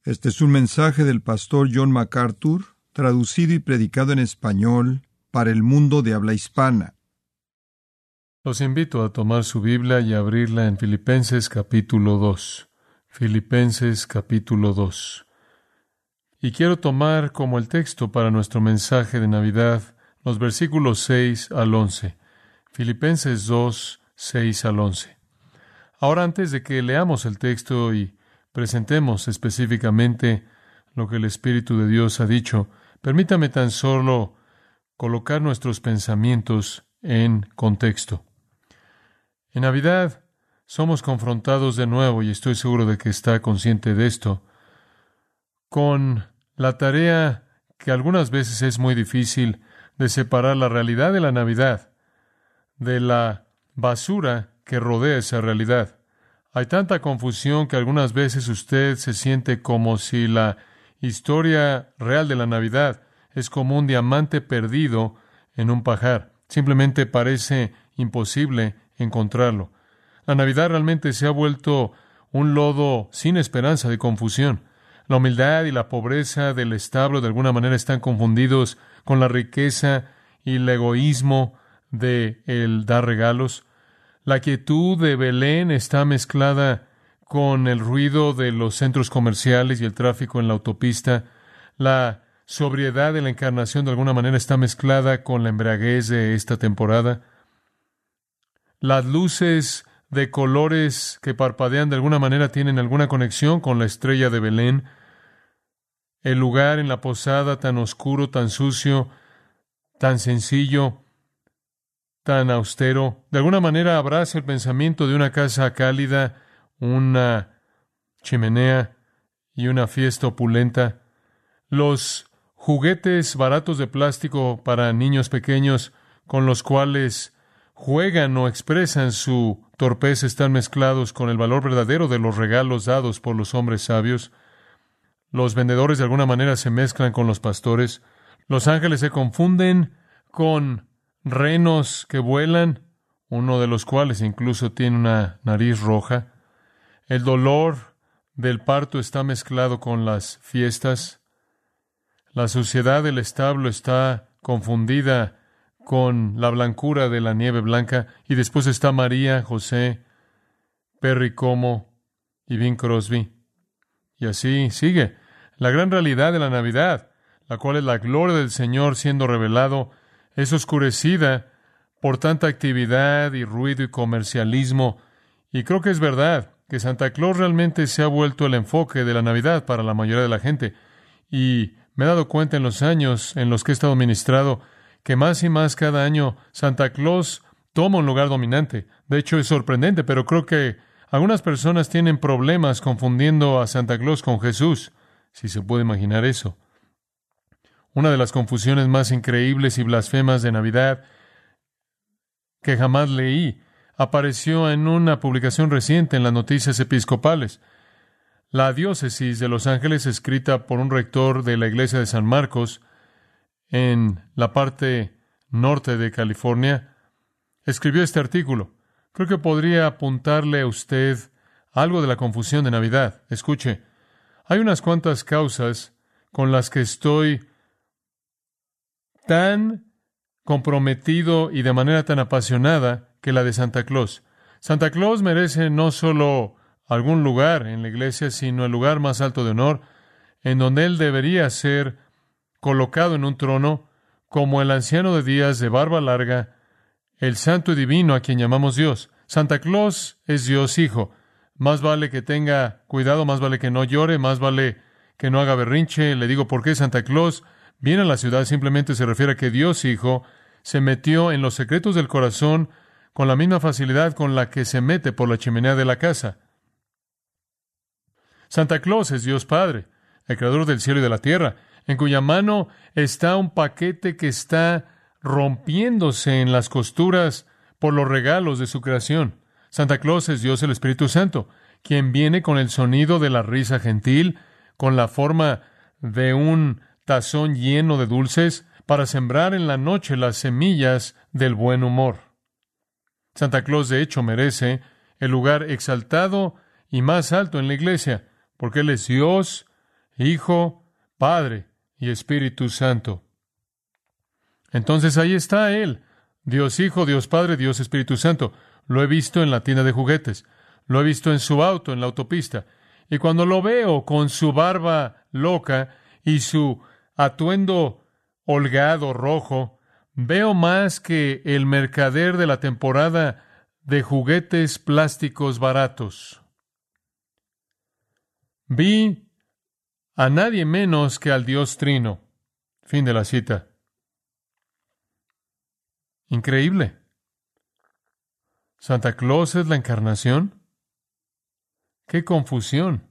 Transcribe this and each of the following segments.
Este es un mensaje del pastor John MacArthur, traducido y predicado en español para el mundo de habla hispana. Los invito a tomar su Biblia y abrirla en Filipenses capítulo 2. Filipenses capítulo 2. Y quiero tomar como el texto para nuestro mensaje de Navidad los versículos 6 al 11. Filipenses 2, 6 al 11. Ahora, antes de que leamos el texto y presentemos específicamente lo que el Espíritu de Dios ha dicho, permítame tan solo colocar nuestros pensamientos en contexto. En Navidad somos confrontados de nuevo, y estoy seguro de que está consciente de esto, con la tarea que algunas veces es muy difícil de separar la realidad de la Navidad de la basura que rodea esa realidad. Hay tanta confusión que algunas veces usted se siente como si la historia real de la Navidad es como un diamante perdido en un pajar. Simplemente parece imposible encontrarlo. La Navidad realmente se ha vuelto un lodo sin esperanza de confusión. La humildad y la pobreza del establo de alguna manera están confundidos con la riqueza y el egoísmo de el dar regalos. La quietud de Belén está mezclada con el ruido de los centros comerciales y el tráfico en la autopista. La sobriedad de la encarnación de alguna manera está mezclada con la embriaguez de esta temporada. Las luces de colores que parpadean de alguna manera tienen alguna conexión con la estrella de Belén. El lugar en la posada tan oscuro, tan sucio, tan sencillo, tan austero, de alguna manera abraza el pensamiento de una casa cálida, una chimenea y una fiesta opulenta. Los juguetes baratos de plástico para niños pequeños con los cuales juegan o expresan su torpeza están mezclados con el valor verdadero de los regalos dados por los hombres sabios. Los vendedores de alguna manera se mezclan con los pastores. Los ángeles se confunden con renos que vuelan, uno de los cuales incluso tiene una nariz roja. El dolor del parto está mezclado con las fiestas. La suciedad del establo está confundida con la blancura de la nieve blanca. Y después está María, José, Perry Como y Bing Crosby. Y así sigue. La gran realidad de la Navidad, la cual es la gloria del Señor siendo revelado, es oscurecida por tanta actividad y ruido y comercialismo. Y creo que es verdad que Santa Claus realmente se ha vuelto el enfoque de la Navidad para la mayoría de la gente. Y me he dado cuenta en los años en los que he estado ministrado que más y más cada año Santa Claus toma un lugar dominante. De hecho, es sorprendente, pero creo que algunas personas tienen problemas confundiendo a Santa Claus con Jesús, si se puede imaginar eso. Una de las confusiones más increíbles y blasfemas de Navidad que jamás leí apareció en una publicación reciente en las noticias episcopales. La diócesis de Los Ángeles, escrita por un rector de la iglesia de San Marcos en la parte norte de California, escribió este artículo. Creo que podría apuntarle a usted algo de la confusión de Navidad. Escuche, hay unas cuantas causas con las que estoy tan comprometido y de manera tan apasionada que la de Santa Claus. Santa Claus merece no solo algún lugar en la iglesia, sino el lugar más alto de honor, en donde él debería ser colocado en un trono como el anciano de días de barba larga, el santo y divino a quien llamamos Dios. Santa Claus es Dios Hijo. Más vale que tenga cuidado, más vale que no llore, más vale que no haga berrinche. Le digo por qué Santa Claus viene a la ciudad, simplemente se refiere a que Dios Hijo se metió en los secretos del corazón con la misma facilidad con la que se mete por la chimenea de la casa. Santa Claus es Dios Padre, el creador del cielo y de la tierra, en cuya mano está un paquete que está rompiéndose en las costuras por los regalos de su creación. Santa Claus es Dios el Espíritu Santo, quien viene con el sonido de la risa gentil, con la forma de un tazón lleno de dulces, para sembrar en la noche las semillas del buen humor. Santa Claus, de hecho, merece el lugar exaltado y más alto en la iglesia, porque Él es Dios, Hijo, Padre y Espíritu Santo. Entonces ahí está Él, Dios Hijo, Dios Padre, Dios Espíritu Santo. Lo he visto en la tienda de juguetes, lo he visto en su auto, en la autopista, y cuando lo veo con su barba loca y su atuendo holgado rojo, veo más que el mercader de la temporada de juguetes plásticos baratos. Vi a nadie menos que al Dios Trino. Fin de la cita. Increíble. ¿Santa Claus es la encarnación? ¡Qué confusión!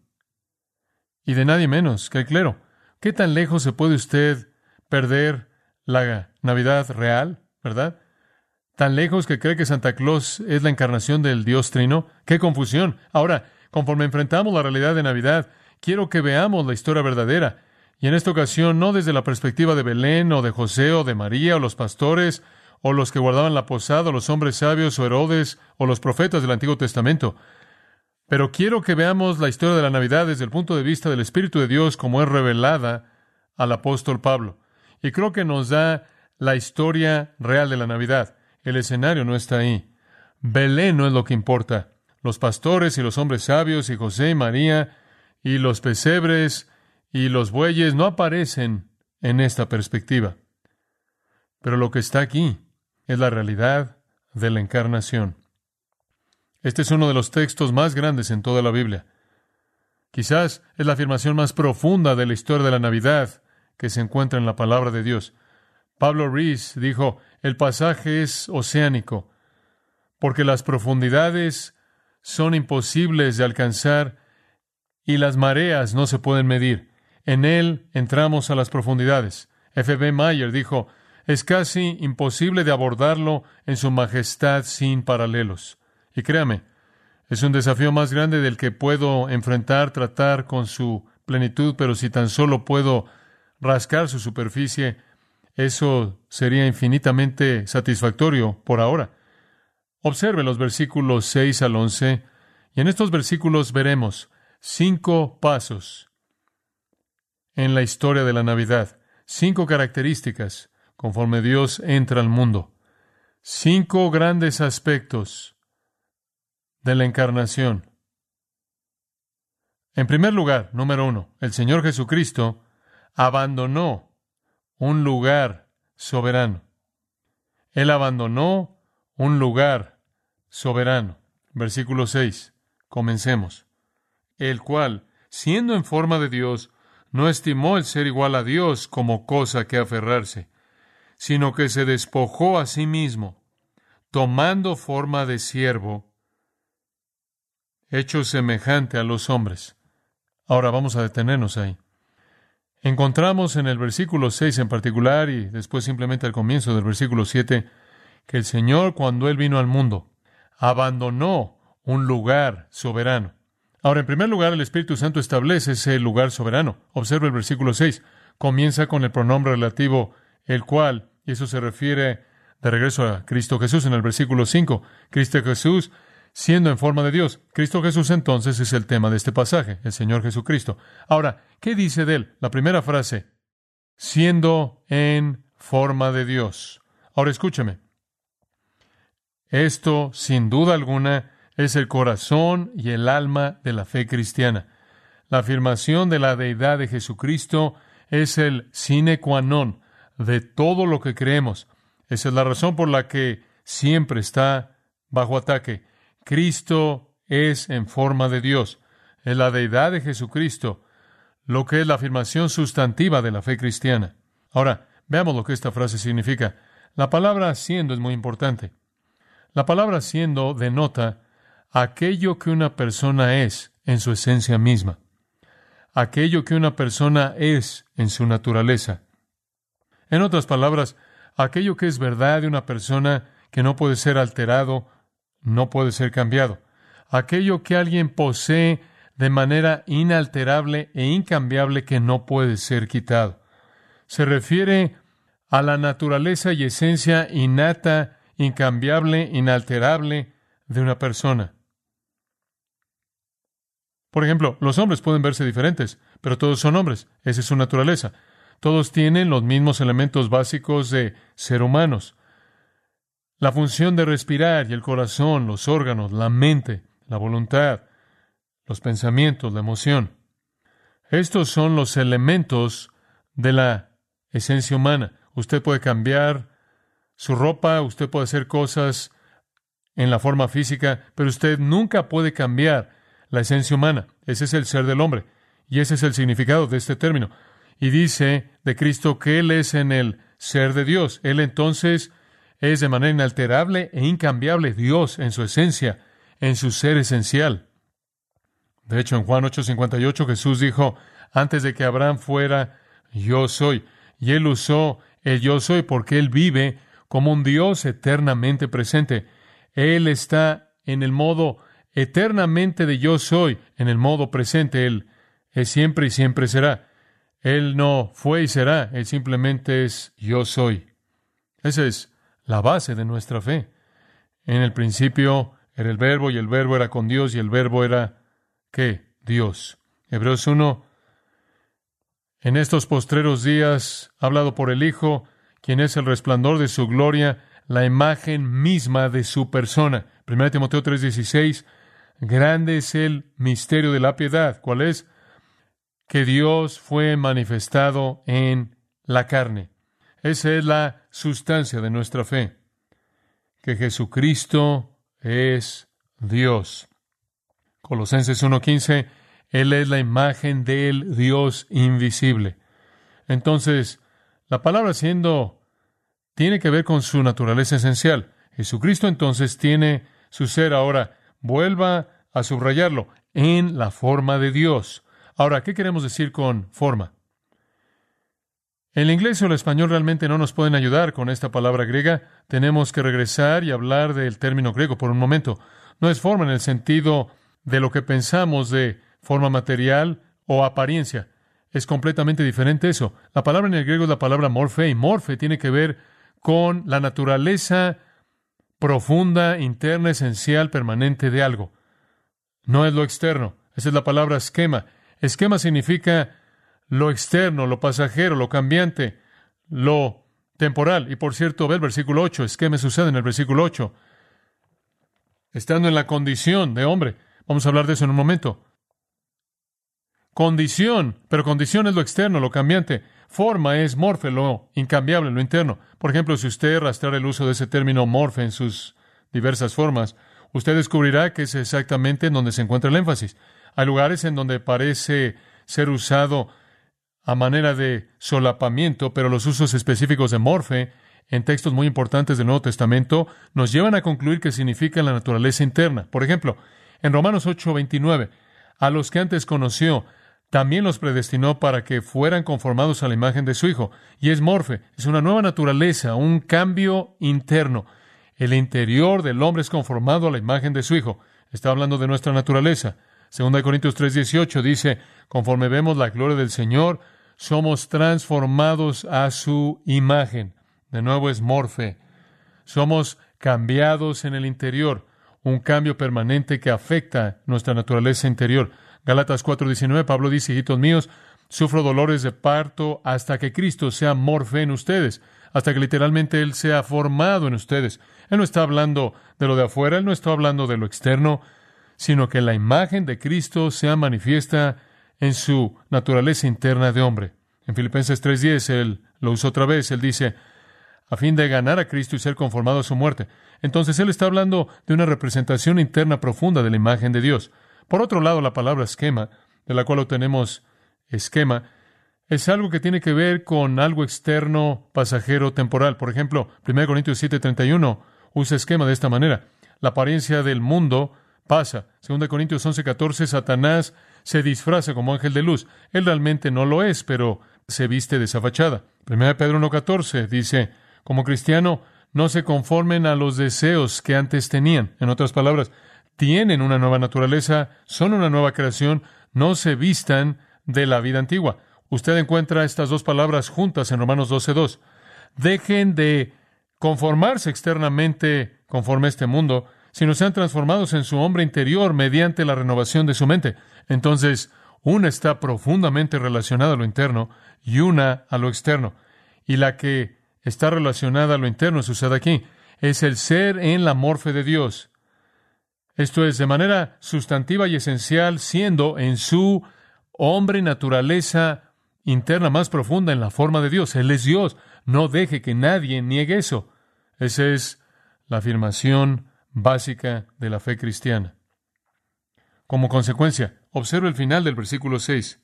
Y de nadie menos que el clero. ¿Qué tan lejos se puede usted perder la Navidad real, verdad? ¿Tan lejos que cree que Santa Claus es la encarnación del Dios Trino? ¡Qué confusión! Ahora, conforme enfrentamos la realidad de Navidad, quiero que veamos la historia verdadera. Y en esta ocasión, no desde la perspectiva de Belén, o de José, o de María, o los pastores, o los que guardaban la posada, o los hombres sabios, o Herodes, o los profetas del Antiguo Testamento. Pero quiero que veamos la historia de la Navidad desde el punto de vista del Espíritu de Dios como es revelada al apóstol Pablo. Y creo que nos da la historia real de la Navidad. El escenario no está ahí. Belén no es lo que importa. Los pastores y los hombres sabios y José y María y los pesebres y los bueyes no aparecen en esta perspectiva. Pero lo que está aquí es la realidad de la encarnación. Este es uno de los textos más grandes en toda la Biblia. Quizás es la afirmación más profunda de la historia de la Navidad que se encuentra en la palabra de Dios. Pablo Rees dijo, el pasaje es oceánico, porque las profundidades son imposibles de alcanzar y las mareas no se pueden medir. En él entramos a las profundidades. F.B. Meyer dijo, es casi imposible de abordarlo en su majestad sin paralelos. Y créame, es un desafío más grande del que puedo enfrentar, tratar con su plenitud, pero si tan solo puedo rascar su superficie, eso sería infinitamente satisfactorio por ahora. Observe los versículos 6 al 11, y en estos versículos veremos 5 pasos en la historia de la Navidad, 5 características conforme Dios entra al mundo, 5 grandes aspectos de la encarnación. En primer lugar, número 1, el Señor Jesucristo abandonó un lugar soberano. Él abandonó un lugar soberano. Versículo 6. Comencemos. El cual, siendo en forma de Dios, no estimó el ser igual a Dios como cosa que aferrarse, sino que se despojó a sí mismo, tomando forma de siervo, hecho semejante a los hombres. Ahora vamos a detenernos ahí. Encontramos en el versículo 6 en particular, y después simplemente al comienzo del versículo 7, que el Señor, cuando Él vino al mundo, abandonó un lugar soberano. Ahora, en primer lugar, el Espíritu Santo establece ese lugar soberano. Observe el versículo 6. Comienza con el pronombre relativo, el cual, y eso se refiere de regreso a Cristo Jesús en el versículo 5. Cristo Jesús, siendo en forma de Dios. Cristo Jesús, entonces, es el tema de este pasaje, el Señor Jesucristo. Ahora, ¿qué dice de Él? La primera frase, siendo en forma de Dios. Ahora, escúcheme. Esto, sin duda alguna, es el corazón y el alma de la fe cristiana. La afirmación de la deidad de Jesucristo es el sine qua non de todo lo que creemos. Esa es la razón por la que siempre está bajo ataque. Cristo es en forma de Dios. Es la deidad de Jesucristo, lo que es la afirmación sustantiva de la fe cristiana. Ahora, veamos lo que esta frase significa. La palabra siendo es muy importante. La palabra siendo denota aquello que una persona es en su esencia misma, aquello que una persona es en su naturaleza. En otras palabras, aquello que es verdad de una persona que no puede ser alterado, no puede ser cambiado. Aquello que alguien posee de manera inalterable e incambiable que no puede ser quitado. Se refiere a la naturaleza y esencia innata, incambiable, inalterable de una persona. Por ejemplo, los hombres pueden verse diferentes, pero todos son hombres. Esa es su naturaleza. Todos tienen los mismos elementos básicos de ser humanos. La función de respirar y el corazón, los órganos, la mente, la voluntad, los pensamientos, la emoción. Estos son los elementos de la esencia humana. Usted puede cambiar su ropa, usted puede hacer cosas en la forma física, pero usted nunca puede cambiar la esencia humana. Ese es el ser del hombre. Y ese es el significado de este término. Y dice de Cristo que Él es en el ser de Dios. Él entonces es de manera inalterable e incambiable Dios en su esencia, en su ser esencial. De hecho, en Juan 8:58 Jesús dijo, antes de que Abraham fuera, yo soy. Y Él usó el yo soy porque Él vive como un Dios eternamente presente. Él está en el modo eternamente de yo soy, en el modo presente. Él es siempre y siempre será. Él no fue y será. Él simplemente es yo soy. Esa es la base de nuestra fe. En el principio era el Verbo, y el Verbo era con Dios, y el Verbo era, ¿qué? Dios. Hebreos 1, en estos postreros días, hablado por el Hijo, quien es el resplandor de su gloria, la imagen misma de su persona. 1 Timoteo 3:16, grande es el misterio de la piedad. ¿Cuál es? Que Dios fue manifestado en la carne. Esa es la sustancia de nuestra fe, que Jesucristo es Dios. Colosenses 1:15, Él es la imagen del Dios invisible. Entonces, la palabra siendo tiene que ver con su naturaleza esencial. Jesucristo entonces tiene su ser. Ahora, vuelva a subrayarlo, en la forma de Dios. Ahora, ¿qué queremos decir con forma? El inglés o el español realmente no nos pueden ayudar con esta palabra griega. Tenemos que regresar y hablar del término griego por un momento. No es forma en el sentido de lo que pensamos de forma material o apariencia. Es completamente diferente eso. La palabra en el griego es la palabra morfe, y morfe tiene que ver con la naturaleza profunda, interna, esencial, permanente de algo. No es lo externo. Esa es la palabra esquema. Esquema significa lo externo, lo pasajero, lo cambiante, lo temporal. Y por cierto, ve el versículo 8. Esquema sucede en el versículo 8. Estando en la condición de hombre. Vamos a hablar de eso en un momento. Condición, pero condición es lo externo, lo cambiante. Forma es morfe, lo incambiable, lo interno. Por ejemplo, si usted rastreara el uso de ese término morfe en sus diversas formas, usted descubrirá que es exactamente en donde se encuentra el énfasis. Hay lugares en donde parece ser usado a manera de solapamiento, pero los usos específicos de morfe en textos muy importantes del Nuevo Testamento nos llevan a concluir que significa la naturaleza interna. Por ejemplo, en Romanos 8:29, a los que antes conoció, también los predestinó para que fueran conformados a la imagen de su Hijo. Y es morfe, es una nueva naturaleza, un cambio interno. El interior del hombre es conformado a la imagen de su Hijo. Está hablando de nuestra naturaleza. 2 Corintios 3:18 dice, conforme vemos la gloria del Señor, somos transformados a su imagen. De nuevo es morfe. Somos cambiados en el interior, un cambio permanente que afecta nuestra naturaleza interior. Gálatas 4:19, Pablo dice, hijitos míos, sufro dolores de parto hasta que Cristo sea morfe en ustedes, hasta que literalmente Él sea formado en ustedes. Él no está hablando de lo de afuera, Él no está hablando de lo externo, sino que la imagen de Cristo sea manifiesta en su naturaleza interna de hombre. En Filipenses 3:10, Él lo usó otra vez, Él dice, a fin de ganar a Cristo y ser conformado a su muerte. Entonces, Él está hablando de una representación interna profunda de la imagen de Dios. Por otro lado, la palabra esquema, de la cual obtenemos esquema, es algo que tiene que ver con algo externo, pasajero, temporal. Por ejemplo, 1 Corintios 7:31 usa esquema de esta manera. La apariencia del mundo pasa. 2 Corintios 11:14, Satanás se disfraza como ángel de luz. Él realmente no lo es, pero se viste de esa fachada. 1 Pedro 1:14 dice, como cristiano, no se conformen a los deseos que antes tenían. En otras palabras, tienen una nueva naturaleza, son una nueva creación, no se vistan de la vida antigua. Usted encuentra estas dos palabras juntas en Romanos 12:2. Dejen de conformarse externamente conforme a este mundo, sino sean transformados en su hombre interior mediante la renovación de su mente. Entonces, Una está profundamente relacionada a lo interno y una a lo externo. Y la que está relacionada a lo interno, sucede aquí, es el ser en la morfe de Dios. Esto es, de manera sustantiva y esencial, siendo en su hombre naturaleza interna más profunda en la forma de Dios. Él es Dios. No deje que nadie niegue eso. Esa es la afirmación básica de la fe cristiana. Como consecuencia, observe el final del versículo 6.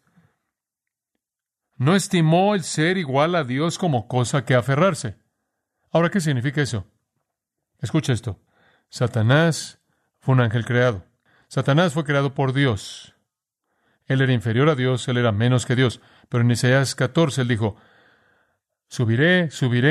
No estimó el ser igual a Dios como cosa que aferrarse. Ahora, ¿qué significa eso? Escucha esto. Satanás fue un ángel creado. Satanás fue creado por Dios. Él era inferior a Dios, él era menos que Dios. Pero en Isaías 14 él dijo, subiré,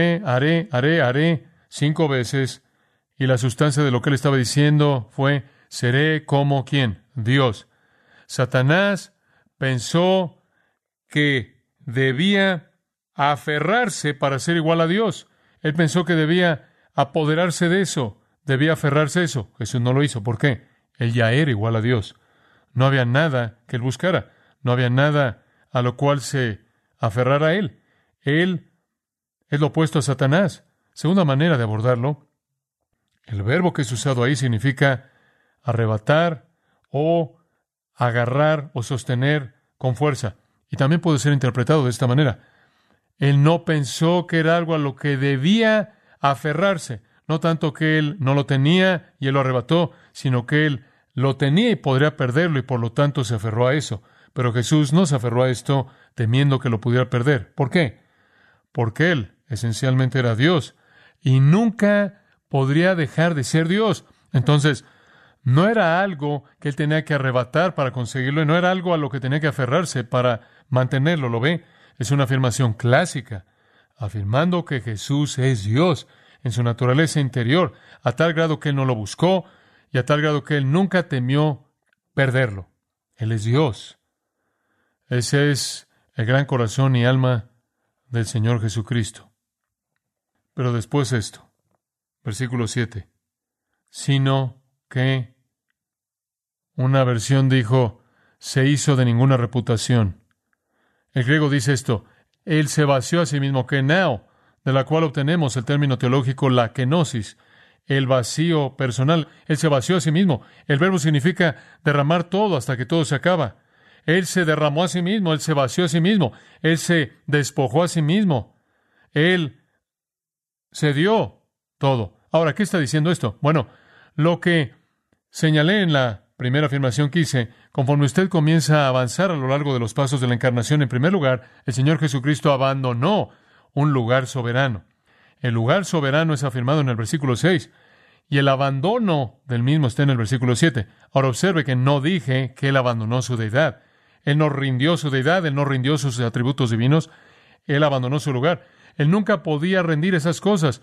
haré 5 veces. Y la sustancia de lo que él estaba diciendo fue, seré como ¿quién? Dios. Satanás pensó que debía aferrarse para ser igual a Dios. Él pensó que debía apoderarse de eso, debía aferrarse a eso. Jesús no lo hizo. ¿Por qué? Él ya era igual a Dios. No había nada que él buscara. No había nada a lo cual se aferrara a él. Él es lo opuesto a Satanás. Segunda manera de abordarlo, el verbo que es usado ahí significa arrebatar o agarrar o sostener con fuerza. Y también puede ser interpretado de esta manera. Él no pensó que era algo a lo que debía aferrarse. No tanto que él no lo tenía y él lo arrebató, sino que él lo tenía y podría perderlo y por lo tanto se aferró a eso. Pero Jesús no se aferró a esto temiendo que lo pudiera perder. ¿Por qué? Porque él esencialmente era Dios y nunca podría dejar de ser Dios. Entonces, no era algo que él tenía que arrebatar para conseguirlo y no era algo a lo que tenía que aferrarse para mantenerlo. ¿Lo ve? Es una afirmación clásica, afirmando que Jesús es Dios en su naturaleza interior, a tal grado que él no lo buscó y a tal grado que él nunca temió perderlo. Él es Dios. Ese es el gran corazón y alma del Señor Jesucristo. Pero después esto, versículo 7, sino que una versión dijo, se hizo de ninguna reputación. El griego dice esto, él se vació a sí mismo, kenao, de la cual obtenemos el término teológico la kenosis, el vacío personal. Él se vació a sí mismo. El verbo significa derramar todo hasta que todo se acaba. Él se derramó a sí mismo, él se vació a sí mismo, él se despojó a sí mismo, él se dio todo. Ahora, ¿qué está diciendo esto? Bueno, lo que señalé en la primera afirmación que hice, conforme usted comienza a avanzar a lo largo de los pasos de la encarnación, en primer lugar, el Señor Jesucristo abandonó un lugar soberano. El lugar soberano es afirmado en el versículo 6, y el abandono del mismo está en el versículo 7. Ahora observe que no dije que Él abandonó su deidad. Él no rindió su deidad, Él no rindió sus atributos divinos, Él abandonó su lugar. Él nunca podía rendir esas cosas.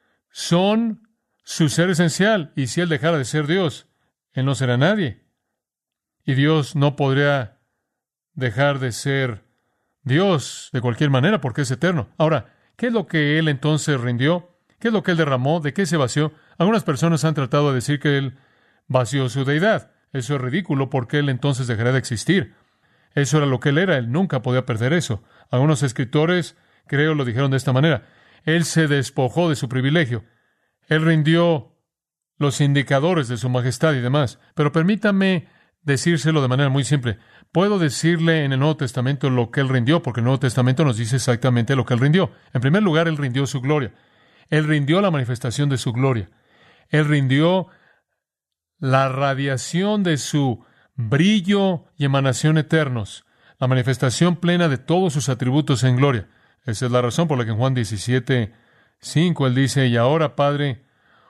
Son su ser esencial, y si Él dejara de ser Dios, Él no será nadie. Y Dios no podría dejar de ser Dios de cualquier manera porque es eterno. Ahora, ¿qué es lo que Él entonces rindió? ¿Qué es lo que Él derramó? ¿De qué se vació? Algunas personas han tratado de decir que Él vació su deidad. Eso es ridículo porque Él entonces dejaría de existir. Eso era lo que Él era. Él nunca podía perder eso. Algunos escritores, creo, lo dijeron de esta manera. Él se despojó de su privilegio. Él rindió los indicadores de su majestad y demás. Pero permítame decírselo de manera muy simple. Puedo decirle en el Nuevo Testamento lo que Él rindió, porque el Nuevo Testamento nos dice exactamente lo que Él rindió. En primer lugar, Él rindió su gloria. Él rindió la manifestación de su gloria. Él rindió la radiación de su brillo y emanación eternos, la manifestación plena de todos sus atributos en gloria. Esa es la razón por la que en Juan 17:5 Él dice, y ahora, Padre,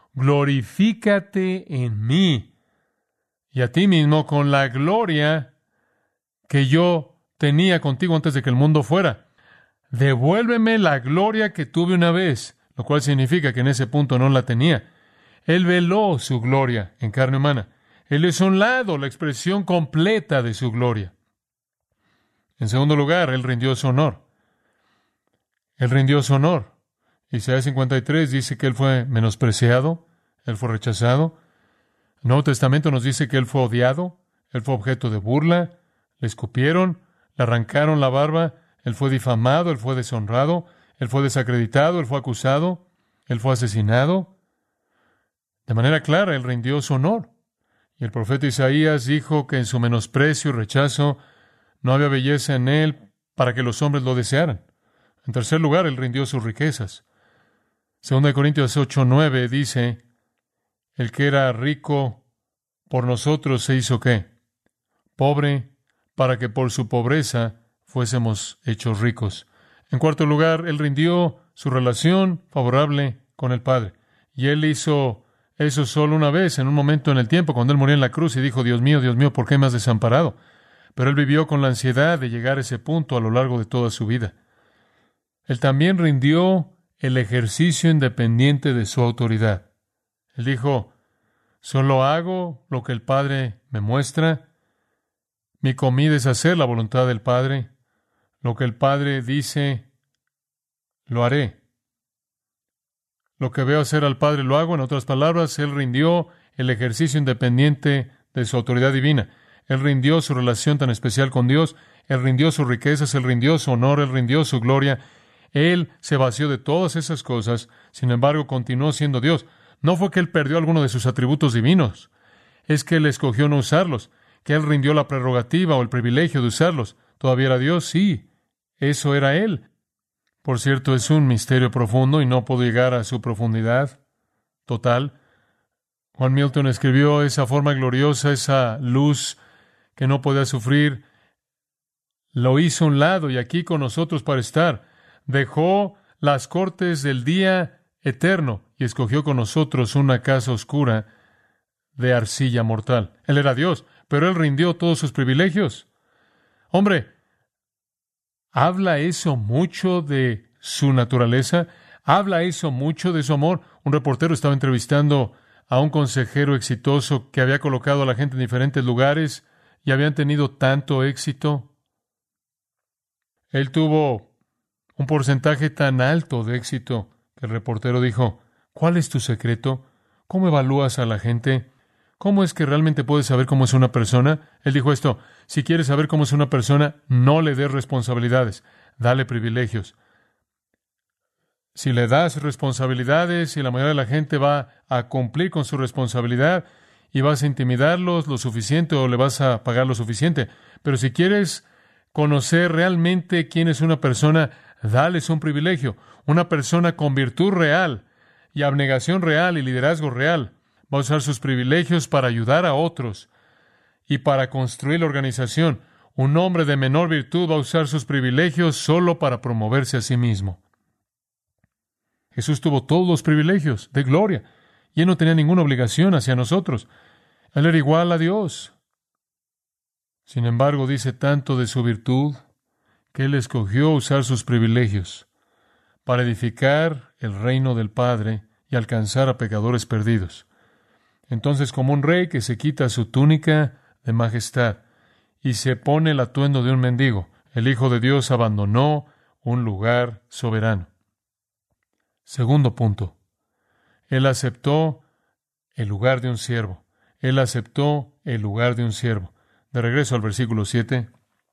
glorifícate en mí y a ti mismo con la gloria que yo tenía contigo antes de que el mundo fuera. Devuélveme la gloria que tuve una vez, lo cual significa que en ese punto no la tenía. Él veló su gloria en carne humana. Él hizo a un lado la expresión completa de su gloria. En segundo lugar, Él rindió su honor. Él rindió su honor. Isaías 53 dice que Él fue menospreciado, Él fue rechazado. El Nuevo Testamento nos dice que Él fue odiado, Él fue objeto de burla, Le escupieron, le arrancaron la barba, él fue difamado, él fue deshonrado, él fue desacreditado, él fue acusado, él fue asesinado. De manera clara, él rindió su honor. Y el profeta Isaías dijo que en su menosprecio y rechazo no había belleza en él para que los hombres lo desearan. En tercer lugar, él rindió sus riquezas. 2 Corintios 8:9 dice, el que era rico por nosotros se hizo ¿qué? Pobre, para que por su pobreza fuésemos hechos ricos. En cuarto lugar, él rindió su relación favorable con el Padre. Y él hizo eso solo una vez, en un momento en el tiempo, cuando él murió en la cruz y dijo, Dios mío, ¿por qué me has desamparado? Pero él vivió con la ansiedad de llegar a ese punto a lo largo de toda su vida. Él también rindió el ejercicio independiente de su autoridad. Él dijo, solo hago lo que el Padre me muestra. Mi comida es hacer la voluntad del Padre. Lo que el Padre dice, lo haré. Lo que veo hacer al Padre lo hago. En otras palabras, él rindió el ejercicio independiente de su autoridad divina. Él rindió su relación tan especial con Dios. Él rindió sus riquezas. Él rindió su honor. Él rindió su gloria. Él se vació de todas esas cosas. Sin embargo, continuó siendo Dios. No fue que él perdió alguno de sus atributos divinos. Es que él escogió no usarlos. Que él rindió la prerrogativa o el privilegio de usarlos. ¿Todavía era Dios? Sí. Eso era él. Por cierto, es un misterio profundo y no puedo llegar a su profundidad total. Juan Milton escribió esa forma gloriosa, esa luz que no podía sufrir. Lo hizo a un lado y aquí con nosotros para estar. Dejó las cortes del día eterno y escogió con nosotros una casa oscura de arcilla mortal. Él era Dios, pero él rindió todos sus privilegios. Hombre, ¿habla eso mucho de su naturaleza? ¿Habla eso mucho de su amor? Un reportero estaba entrevistando a un consejero exitoso que había colocado a la gente en diferentes lugares y habían tenido tanto éxito. Él tuvo un porcentaje tan alto de éxito que el reportero dijo, ¿cuál es tu secreto? ¿Cómo evalúas a la gente? ¿Cómo es que realmente puedes saber cómo es una persona? Él dijo esto, si quieres saber cómo es una persona, no le des responsabilidades, dale privilegios. Si le das responsabilidades y la mayoría de la gente va a cumplir con su responsabilidad y vas a intimidarlos lo suficiente o le vas a pagar lo suficiente. Pero si quieres conocer realmente quién es una persona, dales un privilegio. Una persona con virtud real y abnegación real y liderazgo real va a usar sus privilegios para ayudar a otros y para construir la organización. Un hombre de menor virtud va a usar sus privilegios solo para promoverse a sí mismo. Jesús tuvo todos los privilegios de gloria y él no tenía ninguna obligación hacia nosotros. Él era igual a Dios. Sin embargo, dice tanto de su virtud que él escogió usar sus privilegios para edificar el reino del Padre y alcanzar a pecadores perdidos. Entonces, como un rey que se quita su túnica de majestad y se pone el atuendo de un mendigo, el Hijo de Dios abandonó un lugar soberano. Segundo punto, él aceptó el lugar de un siervo. Él aceptó el lugar de un siervo. De regreso al versículo 7.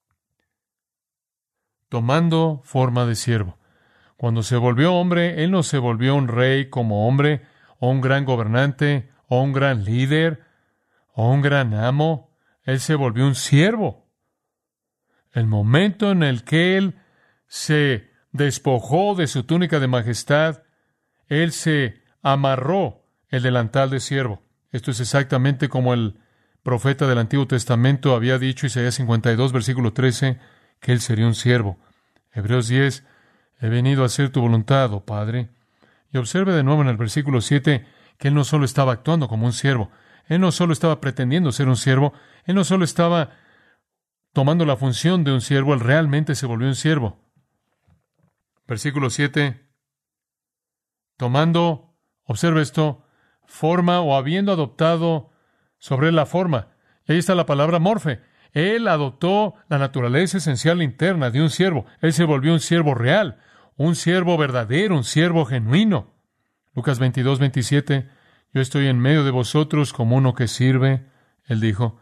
Tomando forma de siervo. Cuando se volvió hombre, él no se volvió un rey como hombre, o un gran gobernante, o un gran líder, o un gran amo. Él se volvió un siervo. El momento en el que él se despojó de su túnica de majestad, él se amarró el delantal de siervo. Esto es exactamente como el profeta del Antiguo Testamento había dicho, Isaías 52, versículo 13, que él sería un siervo. Hebreos 10, he venido a hacer tu voluntad, oh Padre. Y observe de nuevo en el versículo 7 que él no solo estaba actuando como un siervo, él no solo estaba pretendiendo ser un siervo, él no solo estaba tomando la función de un siervo, él realmente se volvió un siervo. Versículo 7, tomando, observe esto, forma o habiendo adoptado sobre la forma. Y ahí está la palabra morfe. Él adoptó la naturaleza esencial interna de un siervo. Él se volvió un siervo real, un siervo verdadero, un siervo genuino. Lucas 22, 27, yo estoy en medio de vosotros como uno que sirve. Él dijo,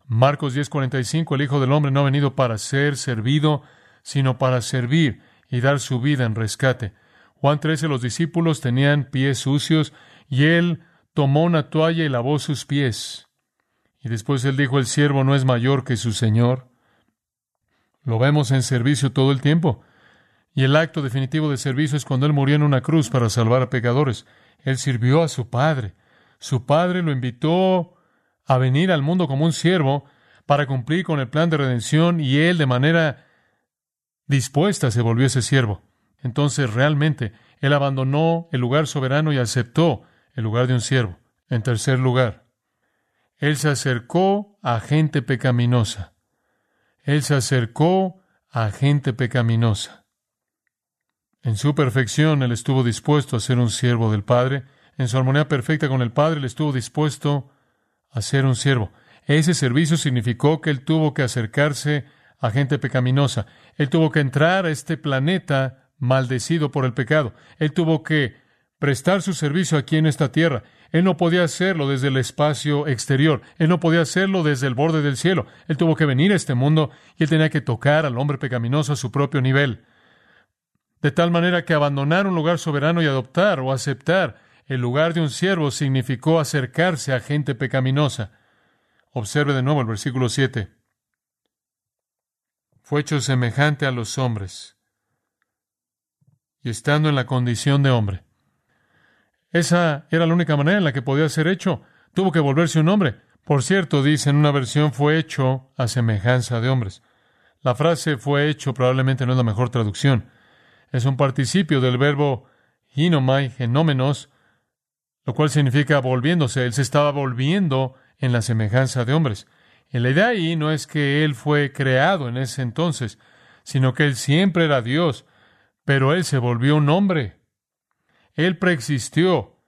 Marcos 10:45, el Hijo del Hombre no ha venido para ser servido, sino para servir y dar su vida en rescate. Juan 13, los discípulos tenían pies sucios y Él tomó una toalla y lavó sus pies. Y después Él dijo, el siervo no es mayor que su Señor. Lo vemos en servicio todo el tiempo. Y el acto definitivo de servicio es cuando Él murió en una cruz para salvar a pecadores. Él sirvió a su Padre. Su Padre lo invitó a venir al mundo como un siervo para cumplir con el plan de redención y Él de manera dispuesta se volvió ese siervo. Entonces realmente Él abandonó el lugar soberano y aceptó el lugar de un siervo. En tercer lugar, Él se acercó a gente pecaminosa. Él se acercó a gente pecaminosa. En su perfección, Él estuvo dispuesto a ser un siervo del Padre. En su armonía perfecta con el Padre, Él estuvo dispuesto a ser un siervo. Ese servicio significó que Él tuvo que acercarse a gente pecaminosa. Él tuvo que entrar a este planeta maldecido por el pecado. Él tuvo que prestar su servicio aquí en esta tierra. Él no podía hacerlo desde el espacio exterior. Él no podía hacerlo desde el borde del cielo. Él tuvo que venir a este mundo y Él tenía que tocar al hombre pecaminoso a su propio nivel. De tal manera que abandonar un lugar soberano y adoptar o aceptar el lugar de un siervo significó acercarse a gente pecaminosa. Observe de nuevo el versículo 7. Fue hecho semejante a los hombres, y estando en la condición de hombre. Esa era la única manera en la que podía ser hecho. Tuvo que volverse un hombre. Por cierto, dice en una versión, fue hecho a semejanza de hombres. La frase fue hecho probablemente no es la mejor traducción. Es un participio del verbo ginomai, genómenos, lo cual significa volviéndose. Él se estaba volviendo en la semejanza de hombres. Y la idea ahí no es que Él fue creado en ese entonces, sino que Él siempre era Dios, pero Él se volvió un hombre. Él preexistió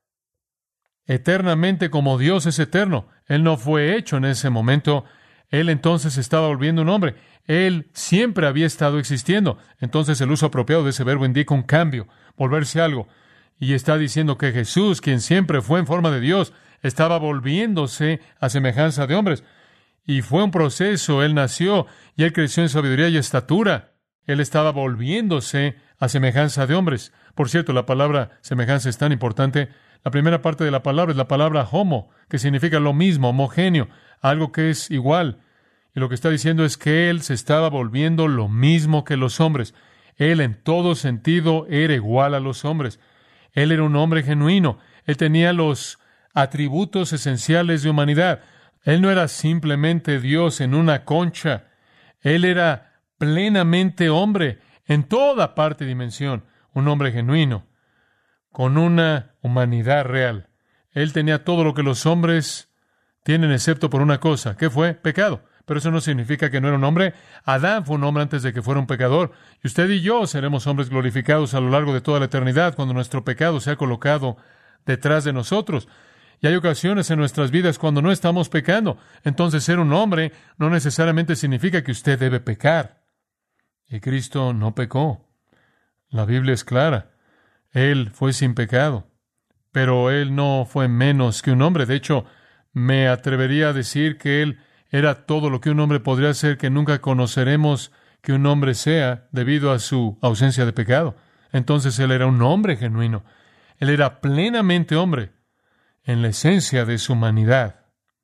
eternamente como Dios es eterno. Él no fue hecho en ese momento. Él entonces estaba volviendo un hombre. Él siempre había estado existiendo. Entonces el uso apropiado de ese verbo indica un cambio, volverse algo. Y está diciendo que Jesús, quien siempre fue en forma de Dios, estaba volviéndose a semejanza de hombres. Y fue un proceso. Él nació y Él creció en sabiduría y estatura. Él estaba volviéndose a semejanza de hombres. Por cierto, la palabra semejanza es tan importante. La primera parte de la palabra es la palabra homo, que significa lo mismo, homogéneo, algo que es igual. Y lo que está diciendo es que Él se estaba volviendo lo mismo que los hombres. Él en todo sentido era igual a los hombres. Él era un hombre genuino. Él tenía los atributos esenciales de humanidad. Él no era simplemente Dios en una concha. Él era plenamente hombre en toda parte y dimensión. Un hombre genuino, con una humanidad real. Él tenía todo lo que los hombres tienen, excepto por una cosa. ¿Qué fue? Pecado. Pero eso no significa que no era un hombre. Adán fue un hombre antes de que fuera un pecador. Y usted y yo seremos hombres glorificados a lo largo de toda la eternidad cuando nuestro pecado se ha colocado detrás de nosotros. Y hay ocasiones en nuestras vidas cuando no estamos pecando. Entonces, ser un hombre no necesariamente significa que usted debe pecar. Y Cristo no pecó. La Biblia es clara. Él fue sin pecado. Pero Él no fue menos que un hombre. De hecho, me atrevería a decir que Él era todo lo que un hombre podría ser, que nunca conoceremos que un hombre sea debido a su ausencia de pecado. Entonces Él era un hombre genuino. Él era plenamente hombre en la esencia de su humanidad,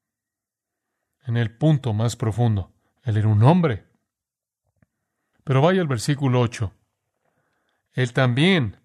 en el punto más profundo. Él era un hombre. Pero vaya al versículo 8. Él también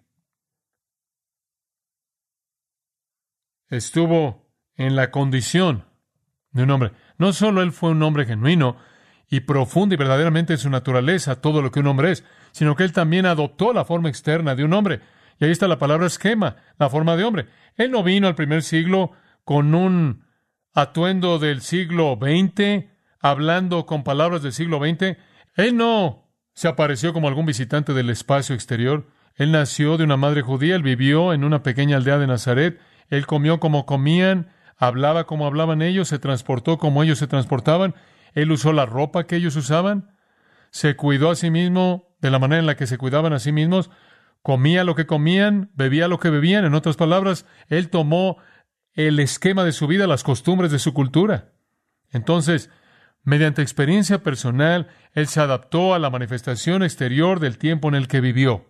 estuvo en la condición de un hombre. No solo Él fue un hombre genuino y profundo y verdaderamente en su naturaleza, todo lo que un hombre es, sino que Él también adoptó la forma externa de un hombre. Y ahí está la palabra esquema, la forma de hombre. Él no vino al primer siglo con un atuendo del siglo XX, hablando con palabras del siglo XX. Él no se apareció como algún visitante del espacio exterior. Él nació de una madre judía, él vivió en una pequeña aldea de Nazaret, él comió como comían, hablaba como hablaban ellos, se transportó como ellos se transportaban, él usó la ropa que ellos usaban, se cuidó a sí mismo de la manera en la que se cuidaban a sí mismos, comía lo que comían, bebía lo que bebían. En otras palabras, él tomó el esquema de su vida, las costumbres de su cultura. Entonces, Mediante experiencia personal, Él se adaptó a la manifestación exterior del tiempo en el que vivió.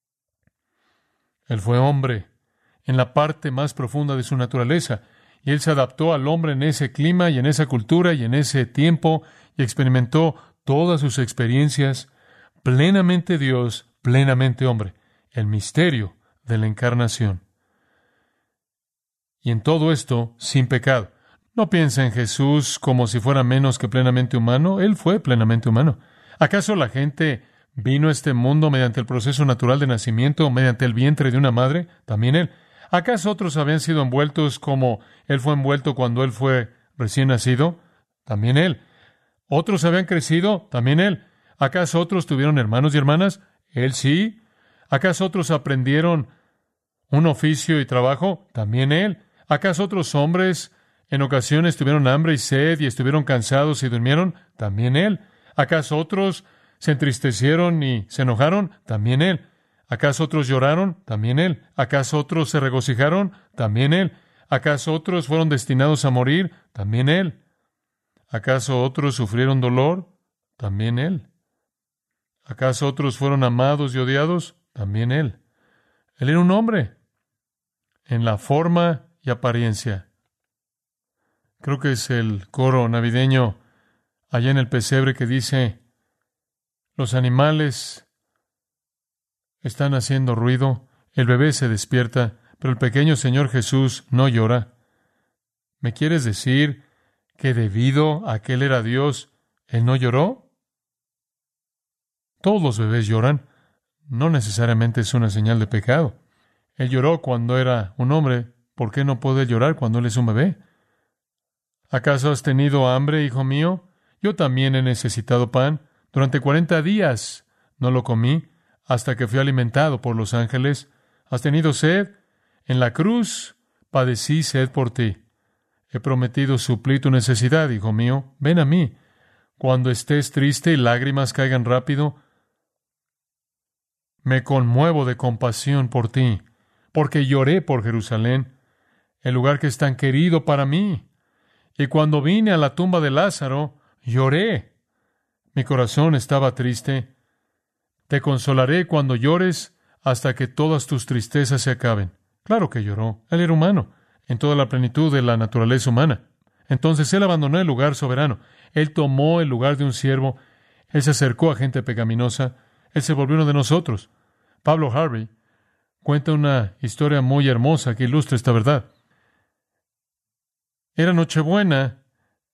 Él fue hombre en la parte más profunda de su naturaleza, y Él se adaptó al hombre en ese clima y en esa cultura y en ese tiempo, y experimentó todas sus experiencias, plenamente Dios, plenamente hombre, el misterio de la encarnación. Y en todo esto, sin pecado. No piensa en Jesús como si fuera menos que plenamente humano. Él fue plenamente humano. ¿Acaso la gente vino a este mundo mediante el proceso natural de nacimiento, mediante el vientre de una madre? También Él. ¿Acaso otros habían sido envueltos como Él fue envuelto cuando Él fue recién nacido? También Él. ¿Otros habían crecido? También Él. ¿Acaso otros tuvieron hermanos y hermanas? Él sí. ¿Acaso otros aprendieron un oficio y trabajo? También Él. ¿Acaso otros hombres en ocasiones tuvieron hambre y sed y estuvieron cansados y durmieron? También Él. ¿Acaso otros se entristecieron y se enojaron? También Él. ¿Acaso otros lloraron? También Él. ¿Acaso otros se regocijaron? También Él. ¿Acaso otros fueron destinados a morir? También Él. ¿Acaso otros sufrieron dolor? También Él. ¿Acaso otros fueron amados y odiados? También Él. Él era un hombre en la forma y apariencia. Creo que es el coro navideño allá en el pesebre que dice: los animales están haciendo ruido, el bebé se despierta, pero el pequeño Señor Jesús no llora. ¿Me quieres decir que debido a que Él era Dios, Él no lloró? Todos los bebés lloran. No necesariamente es una señal de pecado. Él lloró cuando era un hombre. ¿Por qué no puede llorar cuando Él es un bebé? ¿Acaso has tenido hambre, hijo mío? Yo también he necesitado pan. Durante 40 días no lo comí hasta que fui alimentado por los ángeles. ¿Has tenido sed? En la cruz padecí sed por ti. He prometido suplir tu necesidad, hijo mío. Ven a mí. Cuando estés triste y lágrimas caigan rápido, me conmuevo de compasión por ti, porque lloré por Jerusalén, el lugar que es tan querido para mí. Y cuando vine a la tumba de Lázaro, lloré. Mi corazón estaba triste. Te consolaré cuando llores hasta que todas tus tristezas se acaben. Claro que lloró. Él era humano, en toda la plenitud de la naturaleza humana. Entonces Él abandonó el lugar soberano. Él tomó el lugar de un siervo. Él se acercó a gente pecaminosa. Él se volvió uno de nosotros. Pablo Harvey cuenta una historia muy hermosa que ilustra esta verdad. Era Nochebuena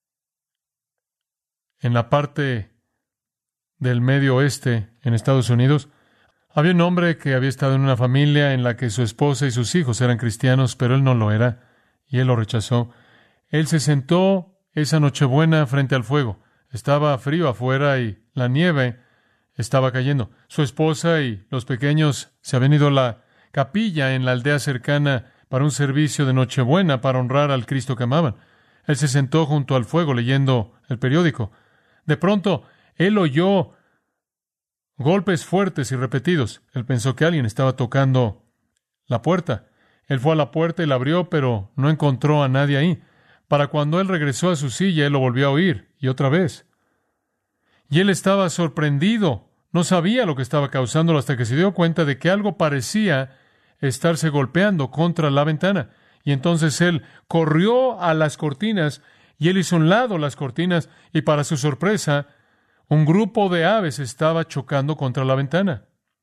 en la parte del medio oeste en Estados Unidos. Había un hombre que había estado en una familia en la que su esposa y sus hijos eran cristianos, pero él no lo era, y él lo rechazó. Él se sentó esa Nochebuena frente al fuego. Estaba frío afuera y la nieve estaba cayendo. Su esposa y los pequeños se habían ido a la capilla en la aldea cercana para un servicio de Nochebuena para honrar al Cristo que amaban. Él se sentó junto al fuego leyendo el periódico. De pronto, él oyó golpes fuertes y repetidos. Él pensó que alguien estaba tocando la puerta. Él fue a la puerta y la abrió, pero no encontró a nadie ahí. Para cuando él regresó a su silla, él lo volvió a oír, y otra vez. Y él estaba sorprendido. No sabía lo que estaba causándolo hasta que se dio cuenta de que algo parecía estarse golpeando contra la ventana. Y entonces él corrió a las cortinas, y él hizo a un lado las cortinas, y para su sorpresa, un grupo de aves estaba chocando contra la ventana.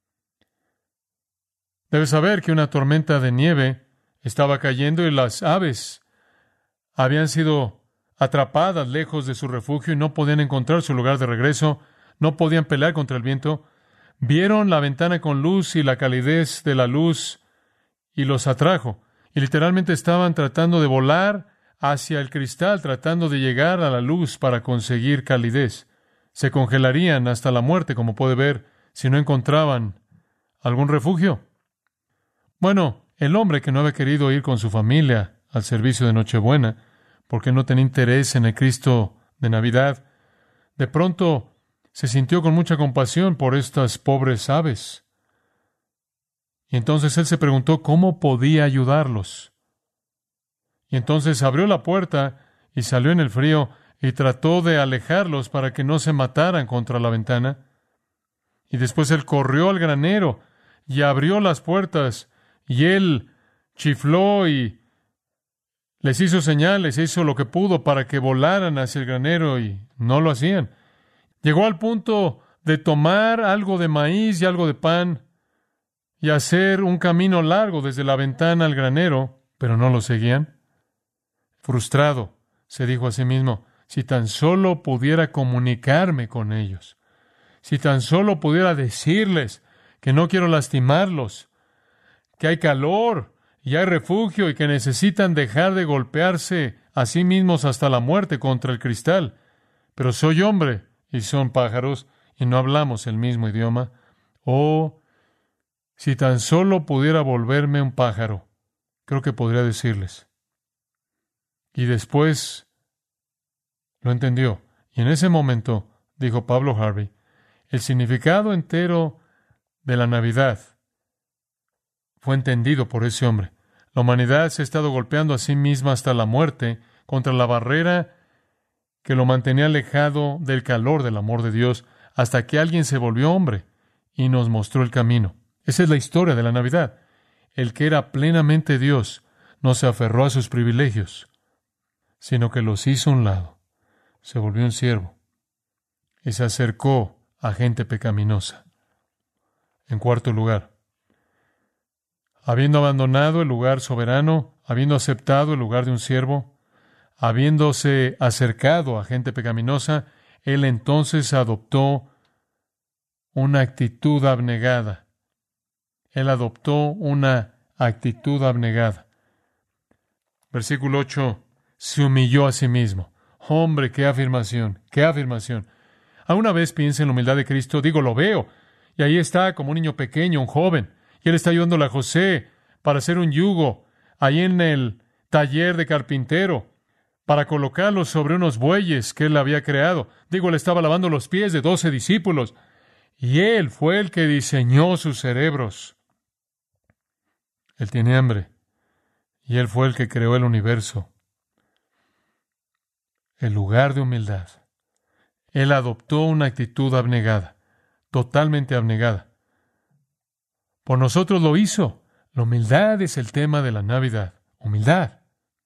Debes saber que una tormenta de nieve estaba cayendo y las aves habían sido atrapadas lejos de su refugio y no podían encontrar su lugar de regreso, no podían pelear contra el viento. Vieron la ventana con luz y la calidez de la luz y los atrajo. Y literalmente estaban tratando de volar hacia el cristal, tratando de llegar a la luz para conseguir calidez. Se congelarían hasta la muerte, como puede ver, si no encontraban algún refugio. Bueno, el hombre que no había querido ir con su familia al servicio de Nochebuena, porque no tenía interés en el Cristo de Navidad, de pronto se sintió con mucha compasión por estas pobres aves. Y entonces él se preguntó cómo podía ayudarlos. Y entonces abrió la puerta y salió en el frío y trató de alejarlos para que no se mataran contra la ventana. Y después él corrió al granero y abrió las puertas, y él chifló y les hizo señales, hizo lo que pudo para que volaran hacia el granero, y no lo hacían. Llegó al punto de tomar algo de maíz y algo de pan y hacer un camino largo desde la ventana al granero, pero no lo seguían. Frustrado, se dijo a sí mismo, si tan solo pudiera comunicarme con ellos, si tan solo pudiera decirles que no quiero lastimarlos, que hay calor y hay refugio y que necesitan dejar de golpearse a sí mismos hasta la muerte contra el cristal. Pero soy hombre y son pájaros y no hablamos el mismo idioma. Oh, si tan solo pudiera volverme un pájaro, creo que podría decirles. Y después lo entendió. Y en ese momento, dijo Pablo Harvey, el significado entero de la Navidad fue entendido por ese hombre. La humanidad se ha estado golpeando a sí misma hasta la muerte contra la barrera que lo mantenía alejado del calor del amor de Dios, hasta que alguien se volvió hombre y nos mostró el camino. Esa es la historia de la Navidad. El que era plenamente Dios no se aferró a sus privilegios, sino que los hizo a un lado. Se volvió un siervo y se acercó a gente pecaminosa. En cuarto lugar, habiendo abandonado el lugar soberano, habiendo aceptado el lugar de un siervo, habiéndose acercado a gente pecaminosa, él entonces adoptó una actitud abnegada. Él adoptó una actitud abnegada. Versículo 8, se humilló a sí mismo. Hombre, qué afirmación, qué afirmación. ¿Alguna vez piensa en la humildad de Cristo? Digo, lo veo. Y ahí está como un niño pequeño, un joven. Y él está ayudándole a José para hacer un yugo ahí en el taller de carpintero, para colocarlo sobre unos bueyes que él había creado. Digo, él estaba lavando los pies de 12 discípulos. Y él fue el que diseñó sus cerebros. Él tiene hambre. Y él fue el que creó el universo. El lugar de humildad. Él adoptó una actitud abnegada, totalmente abnegada. Por nosotros lo hizo. La humildad es el tema de la Navidad. Humildad.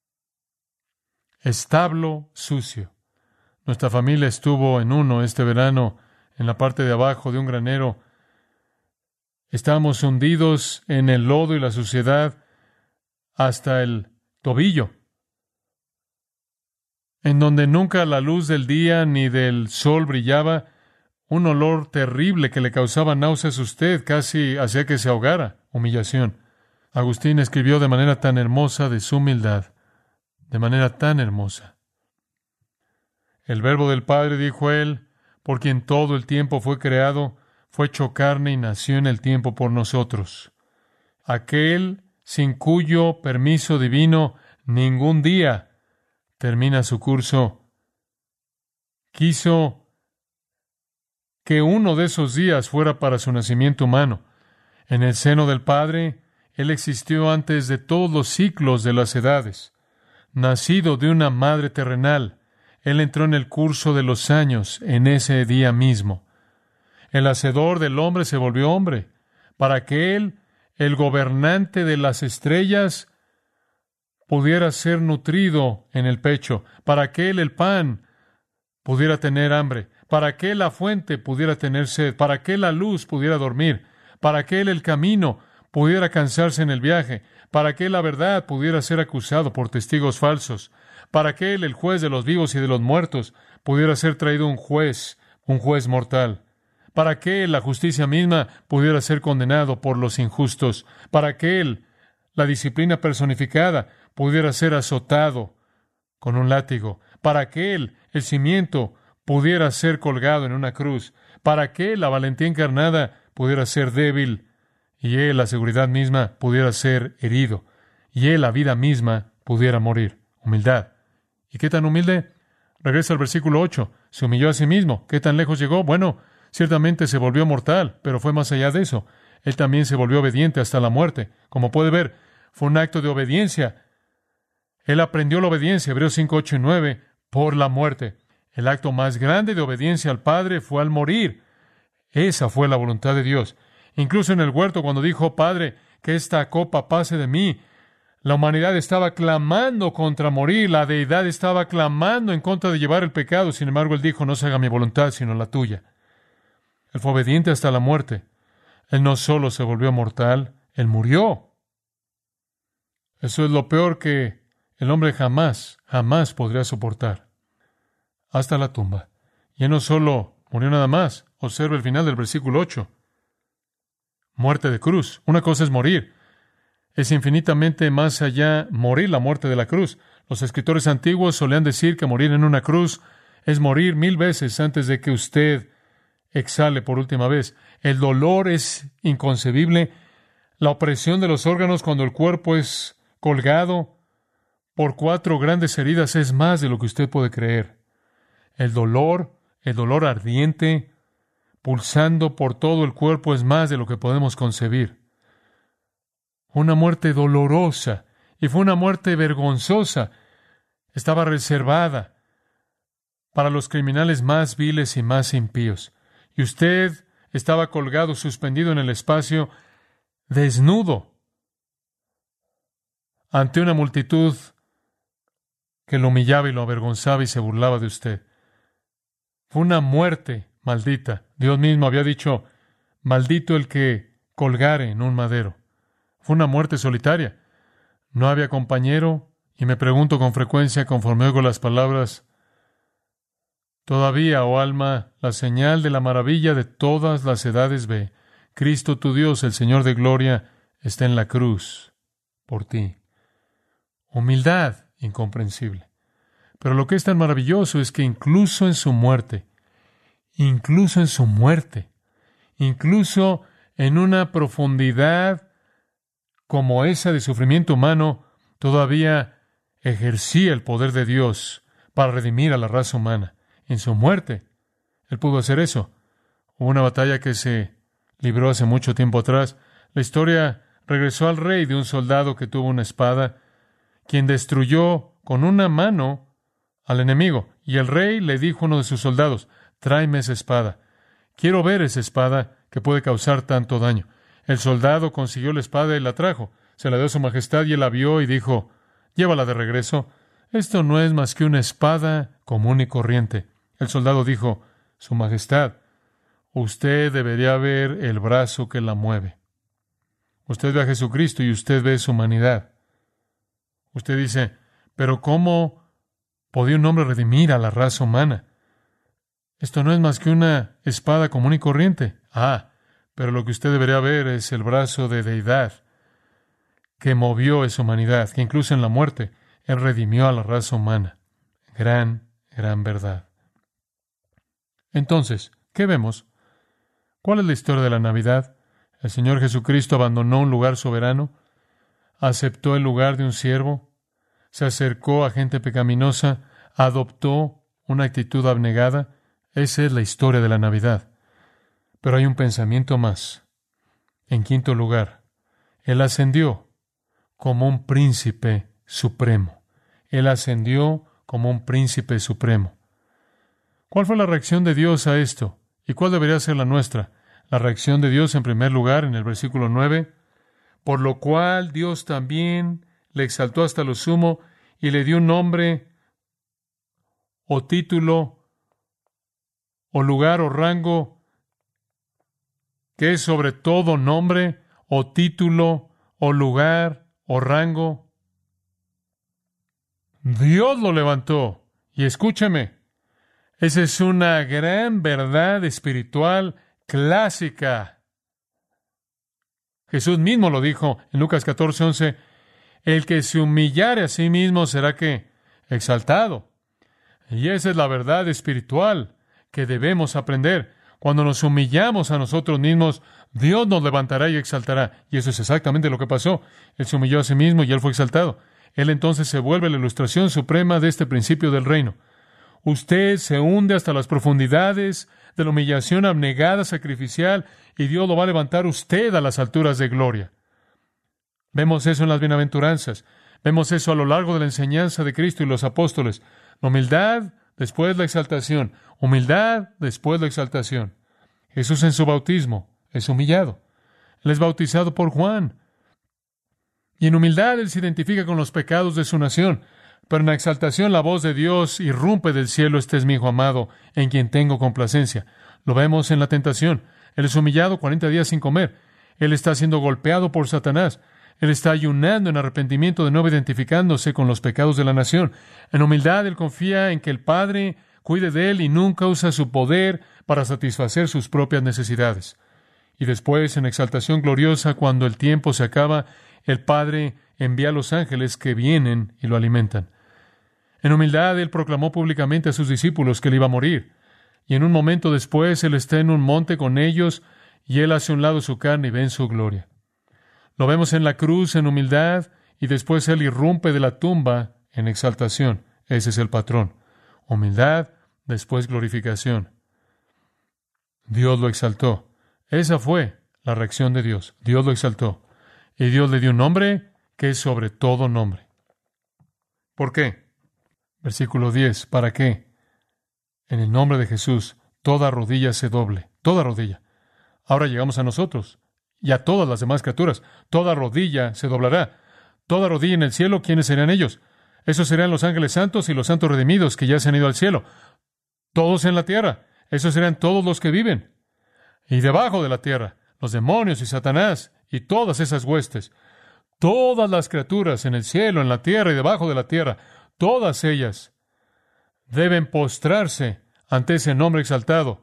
Establo sucio. Nuestra familia estuvo en uno este verano, en la parte de abajo de un granero. Estábamos hundidos en el lodo y la suciedad hasta el tobillo, en donde nunca la luz del día ni del sol brillaba, un olor terrible que le causaba náuseas a usted, casi hacía que se ahogara. Humillación. Agustín escribió de manera tan hermosa de su humildad, de manera tan hermosa. El Verbo del Padre, dijo él, por quien todo el tiempo fue creado, fue hecho carne y nació en el tiempo por nosotros. Aquel sin cuyo permiso divino ningún día termina su curso, quiso que uno de esos días fuera para su nacimiento humano. En el seno del Padre, Él existió antes de todos los ciclos de las edades. Nacido de una madre terrenal, Él entró en el curso de los años en ese día mismo. El hacedor del hombre se volvió hombre, para que Él, el gobernante de las estrellas, pudiera ser nutrido en el pecho, para que Él, el pan, pudiera tener hambre, para que la fuente pudiera tener sed, para que la luz pudiera dormir, para que Él, el camino, pudiera cansarse en el viaje, para que la verdad pudiera ser acusado por testigos falsos, para que Él, el juez de los vivos y de los muertos, pudiera ser traído un juez mortal, para que Él, la justicia misma, pudiera ser condenado por los injustos, para que Él, la disciplina personificada, pudiera ser azotado con un látigo, para que Él, el cimiento, pudiera ser colgado en una cruz, para que Él, la valentía encarnada, pudiera ser débil, y Él, la seguridad misma, pudiera ser herido, y Él, la vida misma, pudiera morir. Humildad. ¿Y qué tan humilde? Regresa al versículo 8. Se humilló a sí mismo. ¿Qué tan lejos llegó? Bueno, ciertamente se volvió mortal, pero fue más allá de eso. Él también se volvió obediente hasta la muerte. Como puede ver, fue un acto de obediencia. Él aprendió la obediencia, Hebreos 5, 8 y 9, por la muerte. El acto más grande de obediencia al Padre fue al morir. Esa fue la voluntad de Dios. Incluso en el huerto, cuando dijo, Padre, que esta copa pase de mí, la humanidad estaba clamando contra morir, la deidad estaba clamando en contra de llevar el pecado. Sin embargo, Él dijo, no se haga mi voluntad, sino la tuya. Él fue obediente hasta la muerte. Él no solo se volvió mortal, Él murió. Eso es lo peor que el hombre jamás podría soportar. Hasta la tumba. Y Él no solo murió nada más. Observa el final del versículo 8. Muerte de cruz. Una cosa es morir. Es infinitamente más allá morir la muerte de la cruz. Los escritores antiguos solían decir que morir en una cruz es morir 1000 veces antes de que usted exhale por última vez. El dolor es inconcebible. La opresión de los órganos cuando el cuerpo es colgado por 4 grandes heridas es más de lo que usted puede creer. El dolor ardiente, pulsando por todo el cuerpo es más de lo que podemos concebir. Una muerte dolorosa, y fue una muerte vergonzosa. Estaba reservada para los criminales más viles y más impíos. Y usted estaba colgado, suspendido en el espacio, desnudo, ante una multitud que lo humillaba y lo avergonzaba y se burlaba de usted. Fue una muerte maldita. Dios mismo había dicho, maldito el que colgare en un madero. Fue una muerte solitaria. No había compañero, y me pregunto con frecuencia, conforme oigo las palabras, todavía, oh alma, la señal de la maravilla de todas las edades ve. Cristo tu Dios, el Señor de gloria, está en la cruz por ti. Humildad incomprensible. Pero lo que es tan maravilloso es que incluso en su muerte, incluso en una profundidad como esa de sufrimiento humano, todavía ejercía el poder de Dios para redimir a la raza humana. En su muerte, Él pudo hacer eso. Hubo una batalla que se libró hace mucho tiempo atrás. La historia regresó al rey de un soldado que tuvo una espada, quien destruyó con una mano al enemigo. Y el rey le dijo a uno de sus soldados, tráeme esa espada. Quiero ver esa espada que puede causar tanto daño. El soldado consiguió la espada y la trajo. Se la dio a su majestad y él la vio y dijo, llévala de regreso. Esto no es más que una espada común y corriente. El soldado dijo, su majestad, usted debería ver el brazo que la mueve. Usted ve a Jesucristo y usted ve su humanidad. Usted dice, pero ¿cómo podía un hombre redimir a la raza humana? Esto no es más que una espada común y corriente. Pero lo que usted debería ver es el brazo de deidad que movió esa humanidad, que incluso en la muerte, Él redimió a la raza humana. Gran verdad. Entonces, ¿qué vemos? ¿Cuál es la historia de la Navidad? El Señor Jesucristo abandonó un lugar soberano, aceptó el lugar de un siervo, se acercó a gente pecaminosa, adoptó una actitud abnegada. Esa es la historia de la Navidad. Pero hay un pensamiento más. En quinto lugar, Él ascendió como un príncipe supremo. Él ascendió como un príncipe supremo. ¿Cuál fue la reacción de Dios a esto? ¿Y cuál debería ser la nuestra? La reacción de Dios, en primer lugar, en el versículo 9, por lo cual Dios también le exaltó hasta lo sumo y le dio un nombre o título o lugar o rango que es sobre todo nombre o título o lugar o rango. Dios lo levantó. Y escúcheme, esa es una gran verdad espiritual clásica. Jesús mismo lo dijo en Lucas 14:11, el que se humillare a sí mismo será ¿qué? Exaltado. Y esa es la verdad espiritual que debemos aprender. Cuando nos humillamos a nosotros mismos, Dios nos levantará y exaltará. Y eso es exactamente lo que pasó. Él se humilló a sí mismo y Él fue exaltado. Él entonces se vuelve la ilustración suprema de este principio del reino. Usted se hunde hasta las profundidades de la humillación abnegada, sacrificial, y Dios lo va a levantar usted a las alturas de gloria. Vemos eso en las bienaventuranzas. Vemos eso a lo largo de la enseñanza de Cristo y los apóstoles. La humildad después la exaltación. Humildad, después la exaltación. Jesús en su bautismo es humillado. Él es bautizado por Juan. Y en humildad Él se identifica con los pecados de su nación. Pero en la exaltación la voz de Dios irrumpe del cielo: este es mi Hijo amado, en quien tengo complacencia. Lo vemos en la tentación. Él es humillado 40 días sin comer. Él está siendo golpeado por Satanás. Él está ayunando en arrepentimiento, de nuevo identificándose con los pecados de la nación. En humildad Él confía en que el Padre cuide de Él y nunca usa su poder para satisfacer sus propias necesidades. Y después, en exaltación gloriosa, cuando el tiempo se acaba, el Padre envía a los ángeles que vienen y lo alimentan. En humildad Él proclamó públicamente a sus discípulos que Él iba a morir. Y en un momento después Él está en un monte con ellos y Él hace a un lado su carne y ven su gloria. Lo vemos en la cruz en humildad y después Él irrumpe de la tumba en exaltación. Ese es el patrón. Humildad, después glorificación. Dios lo exaltó. Esa fue la reacción de Dios. Dios lo exaltó. Y Dios le dio un nombre que es sobre todo nombre. ¿Por qué? Versículo 10. ¿Para qué? En el nombre de Jesús, toda rodilla se doble. Toda rodilla. Ahora llegamos a nosotros y a todas las demás criaturas. Toda rodilla se doblará. Toda rodilla en el cielo, ¿quiénes serán ellos? Esos serán los ángeles santos y los santos redimidos que ya se han ido al cielo. Todos en la tierra. Esos serán todos los que viven. Y debajo de la tierra, los demonios y Satanás y todas esas huestes. Todas las criaturas en el cielo, en la tierra y debajo de la tierra, todas ellas deben postrarse ante ese nombre exaltado.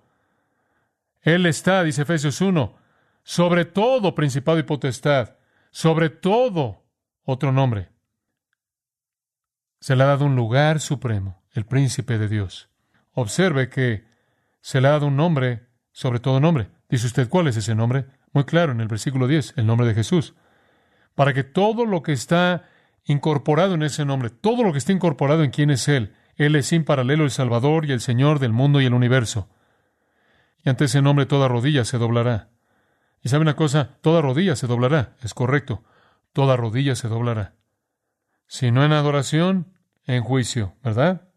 Él está, dice Efesios 1, sobre todo principado y potestad, sobre todo otro nombre. Se le ha dado un lugar supremo, el príncipe de Dios. Observe que se le ha dado un nombre sobre todo nombre. Dice usted, ¿cuál es ese nombre? Muy claro, en el versículo 10, el nombre de Jesús. Para que todo lo que está incorporado en ese nombre, todo lo que está incorporado en quién es Él es sin paralelo el Salvador y el Señor del mundo y el universo. Y ante ese nombre toda rodilla se doblará. ¿Y sabe una cosa? Toda rodilla se doblará. Es correcto. Toda rodilla se doblará. Si no en adoración, en juicio, ¿verdad?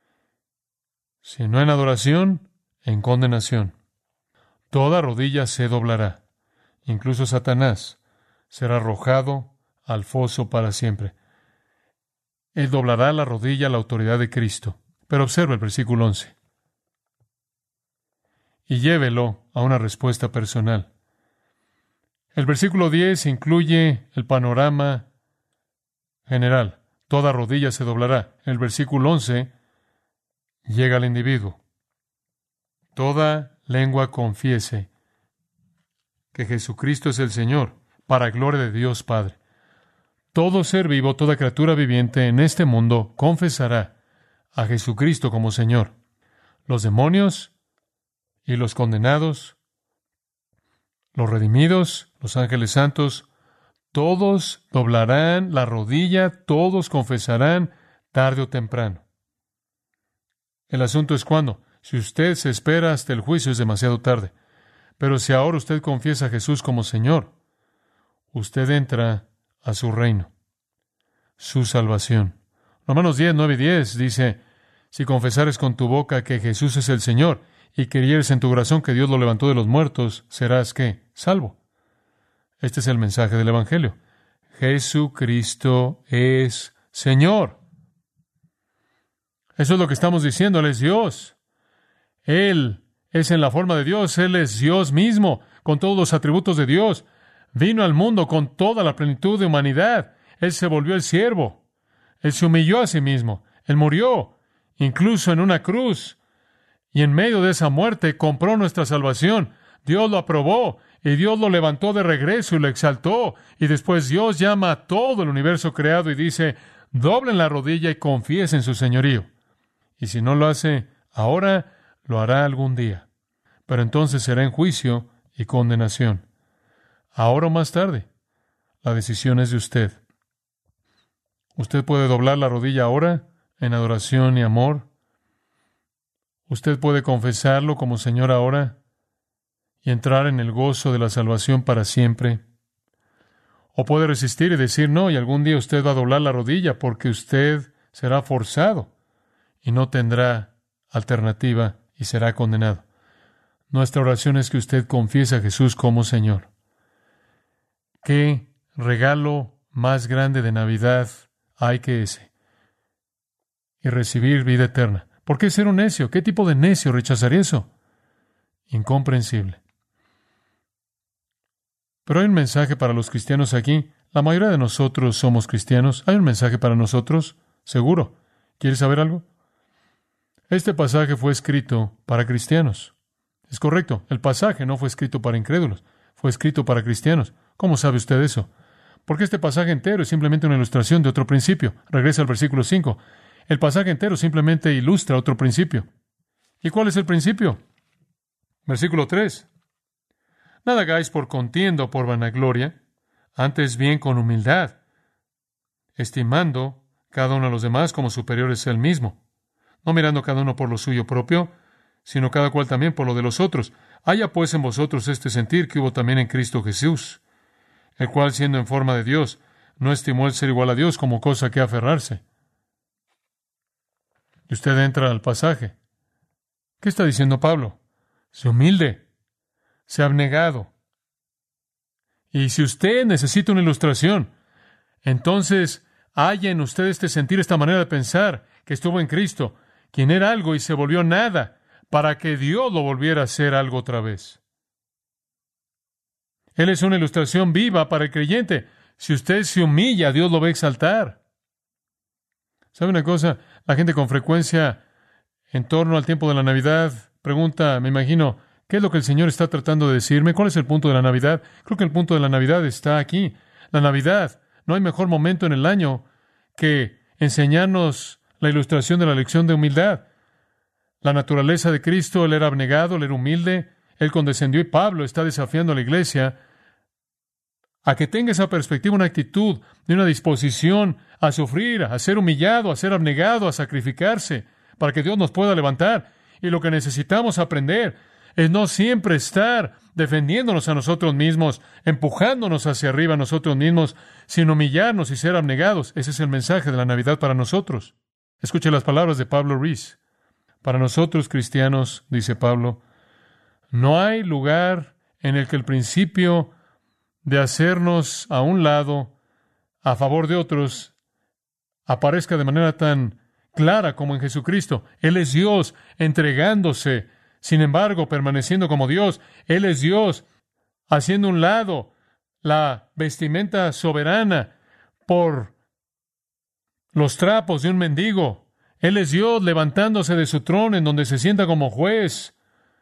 Si no en adoración, en condenación. Toda rodilla se doblará. Incluso Satanás será arrojado al foso para siempre. Él doblará la rodilla a la autoridad de Cristo. Pero observe el versículo 11. Y llévelo a una respuesta personal. El versículo 10 incluye el panorama general. Toda rodilla se doblará. El versículo 11 llega al individuo. Toda lengua confiese que Jesucristo es el Señor, para gloria de Dios Padre. Todo ser vivo, toda criatura viviente en este mundo confesará a Jesucristo como Señor. Los demonios y los condenados, los redimidos, los ángeles santos, todos doblarán la rodilla, todos confesarán tarde o temprano. El asunto es cuándo. Si usted se espera hasta el juicio es demasiado tarde. Pero si ahora usted confiesa a Jesús como Señor, usted entra a su reino, su salvación. Romanos 10, 9 y 10 dice, si confesares con tu boca que Jesús es el Señor y creyeres en tu corazón que Dios lo levantó de los muertos, serás, ¿qué? Salvo. Este es el mensaje del Evangelio. Jesucristo es Señor. Eso es lo que estamos diciendo. Él es Dios. Él es en la forma de Dios. Él es Dios mismo, con todos los atributos de Dios. Vino al mundo con toda la plenitud de humanidad. Él se volvió el siervo. Él se humilló a sí mismo. Él murió, incluso en una cruz. Y en medio de esa muerte compró nuestra salvación. Dios lo aprobó y Dios lo levantó de regreso y lo exaltó. Y después Dios llama a todo el universo creado y dice, doblen la rodilla y confiesen su señorío. Y si no lo hace ahora, lo hará algún día. Pero entonces será en juicio y condenación. Ahora o más tarde, la decisión es de usted. Usted puede doblar la rodilla ahora en adoración y amor. Usted puede confesarlo como Señor ahora y entrar en el gozo de la salvación para siempre. O puede resistir y decir no, y algún día usted va a doblar la rodilla porque usted será forzado y no tendrá alternativa y será condenado. Nuestra oración es que usted confiese a Jesús como Señor. ¿Qué regalo más grande de Navidad hay que ese? Y recibir vida eterna. ¿Por qué ser un necio? ¿Qué tipo de necio rechazaría eso? Incomprensible. Pero hay un mensaje para los cristianos aquí. La mayoría de nosotros somos cristianos. ¿Hay un mensaje para nosotros? Seguro. ¿Quieres saber algo? Este pasaje fue escrito para cristianos. Es correcto. El pasaje no fue escrito para incrédulos. Fue escrito para cristianos. ¿Cómo sabe usted eso? Porque este pasaje entero es simplemente una ilustración de otro principio. Regresa al versículo 5. El pasaje entero simplemente ilustra otro principio. ¿Y cuál es el principio? Versículo 3. Nada hagáis por contienda o por vanagloria, antes bien con humildad, estimando cada uno a los demás como superiores a él mismo, no mirando cada uno por lo suyo propio, sino cada cual también por lo de los otros. Haya pues en vosotros este sentir que hubo también en Cristo Jesús, el cual, siendo en forma de Dios, no estimó el ser igual a Dios como cosa que aferrarse. Y usted entra al pasaje. ¿Qué está diciendo Pablo? Sé humilde, sé abnegado. Y si usted necesita una ilustración, entonces haya en usted este sentir, esta manera de pensar, que estuvo en Cristo, quien era algo y se volvió nada, para que Dios lo volviera a ser algo otra vez. Él es una ilustración viva para el creyente. Si usted se humilla, Dios lo va a exaltar. ¿Sabe una cosa? La gente con frecuencia, en torno al tiempo de la Navidad, pregunta, me imagino, ¿qué es lo que el Señor está tratando de decirme? ¿Cuál es el punto de la Navidad? Creo que el punto de la Navidad está aquí. La Navidad, no hay mejor momento en el año que enseñarnos la ilustración de la lección de humildad. La naturaleza de Cristo, Él era abnegado, Él era humilde, Él condescendió y Pablo está desafiando a la iglesia a que tenga esa perspectiva, una actitud de una disposición a sufrir, a ser humillado, a ser abnegado, a sacrificarse, para que Dios nos pueda levantar. Y lo que necesitamos aprender es no siempre estar defendiéndonos a nosotros mismos, empujándonos hacia arriba a nosotros mismos, sino humillarnos y ser abnegados. Ese es el mensaje de la Navidad para nosotros. Escuche las palabras de Pablo Rees. Para nosotros cristianos, dice Pablo, no hay lugar en el que el principio de hacernos a un lado a favor de otros aparezca de manera tan clara como en Jesucristo. Él es Dios entregándose, sin embargo, permaneciendo como Dios. Él es Dios haciendo a un lado la vestimenta soberana por los trapos de un mendigo. Él es Dios levantándose de su trono en donde se sienta como juez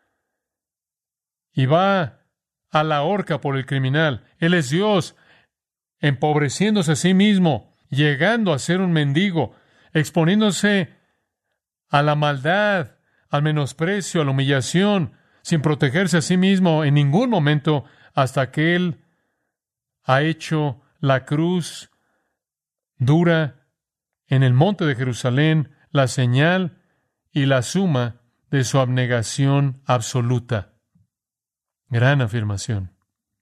y va a la horca por el criminal. Él es Dios empobreciéndose a sí mismo, llegando a ser un mendigo, exponiéndose a la maldad, al menosprecio, a la humillación, sin protegerse a sí mismo en ningún momento, hasta que Él ha hecho la cruz dura en el monte de Jerusalén, la señal y la suma de su abnegación absoluta. Gran afirmación.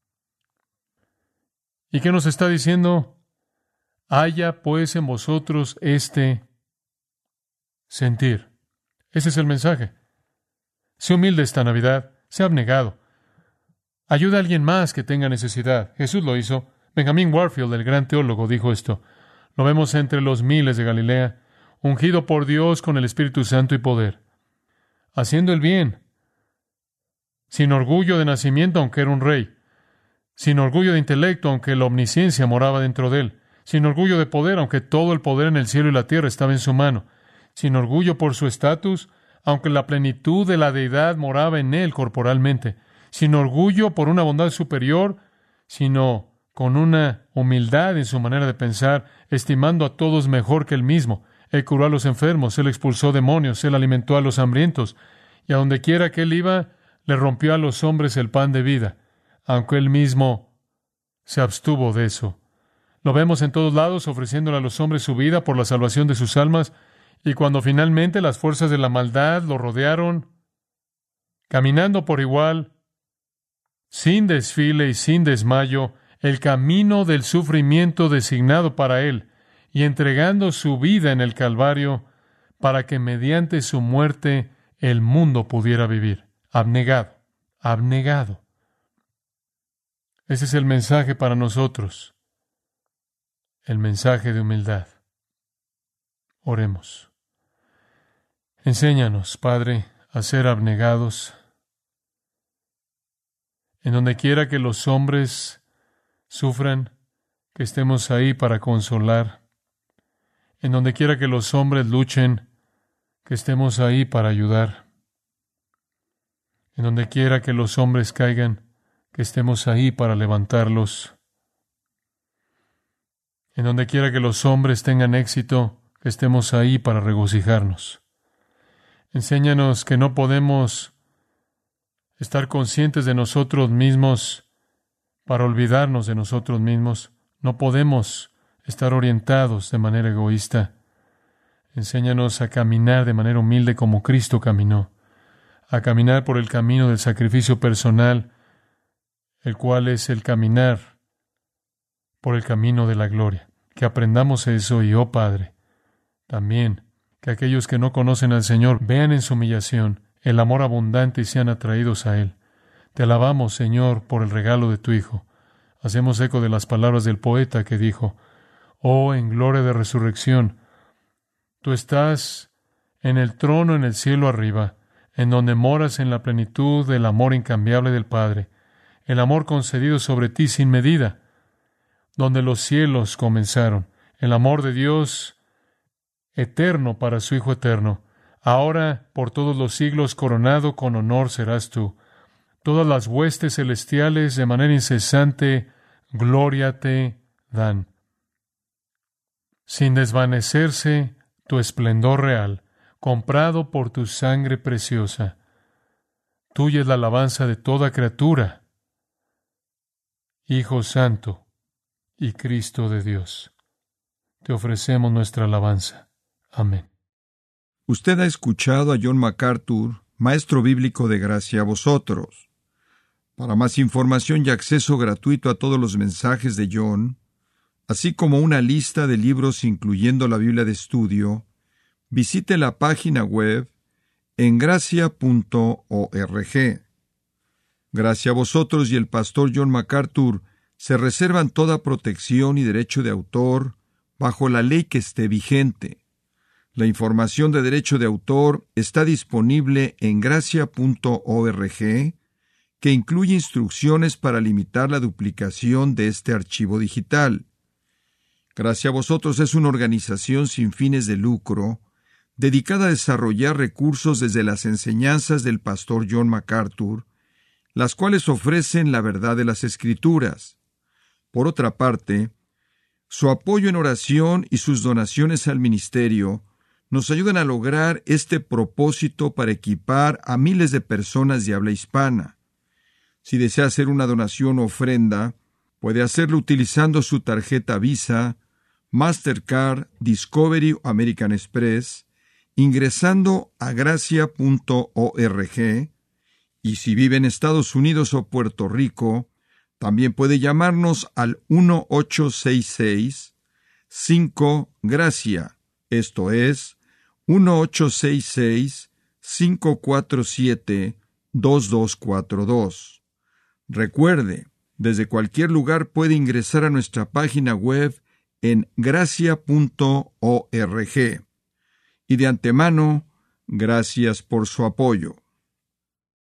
¿Y qué nos está diciendo? Haya pues en vosotros este sentir. Ese es el mensaje. Sé humilde esta Navidad, sé abnegado. Ayuda a alguien más que tenga necesidad. Jesús lo hizo. Benjamin Warfield, el gran teólogo, dijo esto. Lo vemos entre los miles de Galilea, ungido por Dios con el Espíritu Santo y poder, haciendo el bien, sin orgullo de nacimiento, aunque era un rey, sin orgullo de intelecto, aunque la omnisciencia moraba dentro de él, sin orgullo de poder, aunque todo el poder en el cielo y la tierra estaba en su mano, sin orgullo por su estatus, aunque la plenitud de la deidad moraba en él corporalmente, sin orgullo por una bondad superior, sino con una humildad en su manera de pensar, estimando a todos mejor que él mismo. Él curó a los enfermos, él expulsó demonios, él alimentó a los hambrientos, y a donde quiera que él iba, le rompió a los hombres el pan de vida, aunque él mismo se abstuvo de eso. Lo vemos en todos lados ofreciéndole a los hombres su vida por la salvación de sus almas, y cuando finalmente las fuerzas de la maldad lo rodearon, caminando por igual, sin desfile y sin desmayo, el camino del sufrimiento designado para él, y entregando su vida en el Calvario, para que mediante su muerte el mundo pudiera vivir. Abnegado, abnegado. Ese es el mensaje para nosotros, el mensaje de humildad. Oremos. Enséñanos, Padre, a ser abnegados. En donde quiera que los hombres sufran, que estemos ahí para consolar. En donde quiera que los hombres luchen, que estemos ahí para ayudar. En donde quiera que los hombres caigan, que estemos ahí para levantarlos. En donde quiera que los hombres tengan éxito, que estemos ahí para regocijarnos. Enséñanos que no podemos estar conscientes de nosotros mismos para olvidarnos de nosotros mismos. No podemos estar orientados de manera egoísta. Enséñanos a caminar de manera humilde como Cristo caminó, a caminar por el camino del sacrificio personal, el cual es el caminar por el camino de la gloria. Que aprendamos eso y, oh Padre, también que aquellos que no conocen al Señor vean en su humillación el amor abundante y sean atraídos a Él. Te alabamos, Señor, por el regalo de tu Hijo. Hacemos eco de las palabras del poeta que dijo: oh, en gloria de resurrección, tú estás en el trono en el cielo arriba, en donde moras en la plenitud del amor incambiable del Padre, el amor concedido sobre ti sin medida, donde los cielos comenzaron, el amor de Dios eterno para su Hijo eterno. Ahora, por todos los siglos, coronado con honor serás tú. Todas las huestes celestiales de manera incesante gloria te dan. Sin desvanecerse tu esplendor real, comprado por tu sangre preciosa. Tuya es la alabanza de toda criatura, Hijo Santo y Cristo de Dios. Te ofrecemos nuestra alabanza. Amén. Usted ha escuchado a John MacArthur, maestro bíblico de Gracia a Vosotros. Para más información y acceso gratuito a todos los mensajes de John, así como una lista de libros incluyendo la Biblia de estudio, visite la página web en gracia.org. Gracia a Vosotros y el pastor John MacArthur se reservan toda protección y derecho de autor bajo la ley que esté vigente. La información de derecho de autor está disponible en gracia.org, que incluye instrucciones para limitar la duplicación de este archivo digital. Gracia a Vosotros es una organización sin fines de lucro, dedicada a desarrollar recursos desde las enseñanzas del pastor John MacArthur, las cuales ofrecen la verdad de las Escrituras. Por otra parte, su apoyo en oración y sus donaciones al ministerio nos ayudan a lograr este propósito para equipar a miles de personas de habla hispana. Si desea hacer una donación o ofrenda, puede hacerlo utilizando su tarjeta Visa, Mastercard, Discovery o American Express, ingresando a gracia.org, y si vive en Estados Unidos o Puerto Rico, también puede llamarnos al 1-866-5-GRACIA, esto es, 1-866-547-2242. Recuerde, desde cualquier lugar puede ingresar a nuestra página web en gracia.org. Y de antemano, gracias por su apoyo.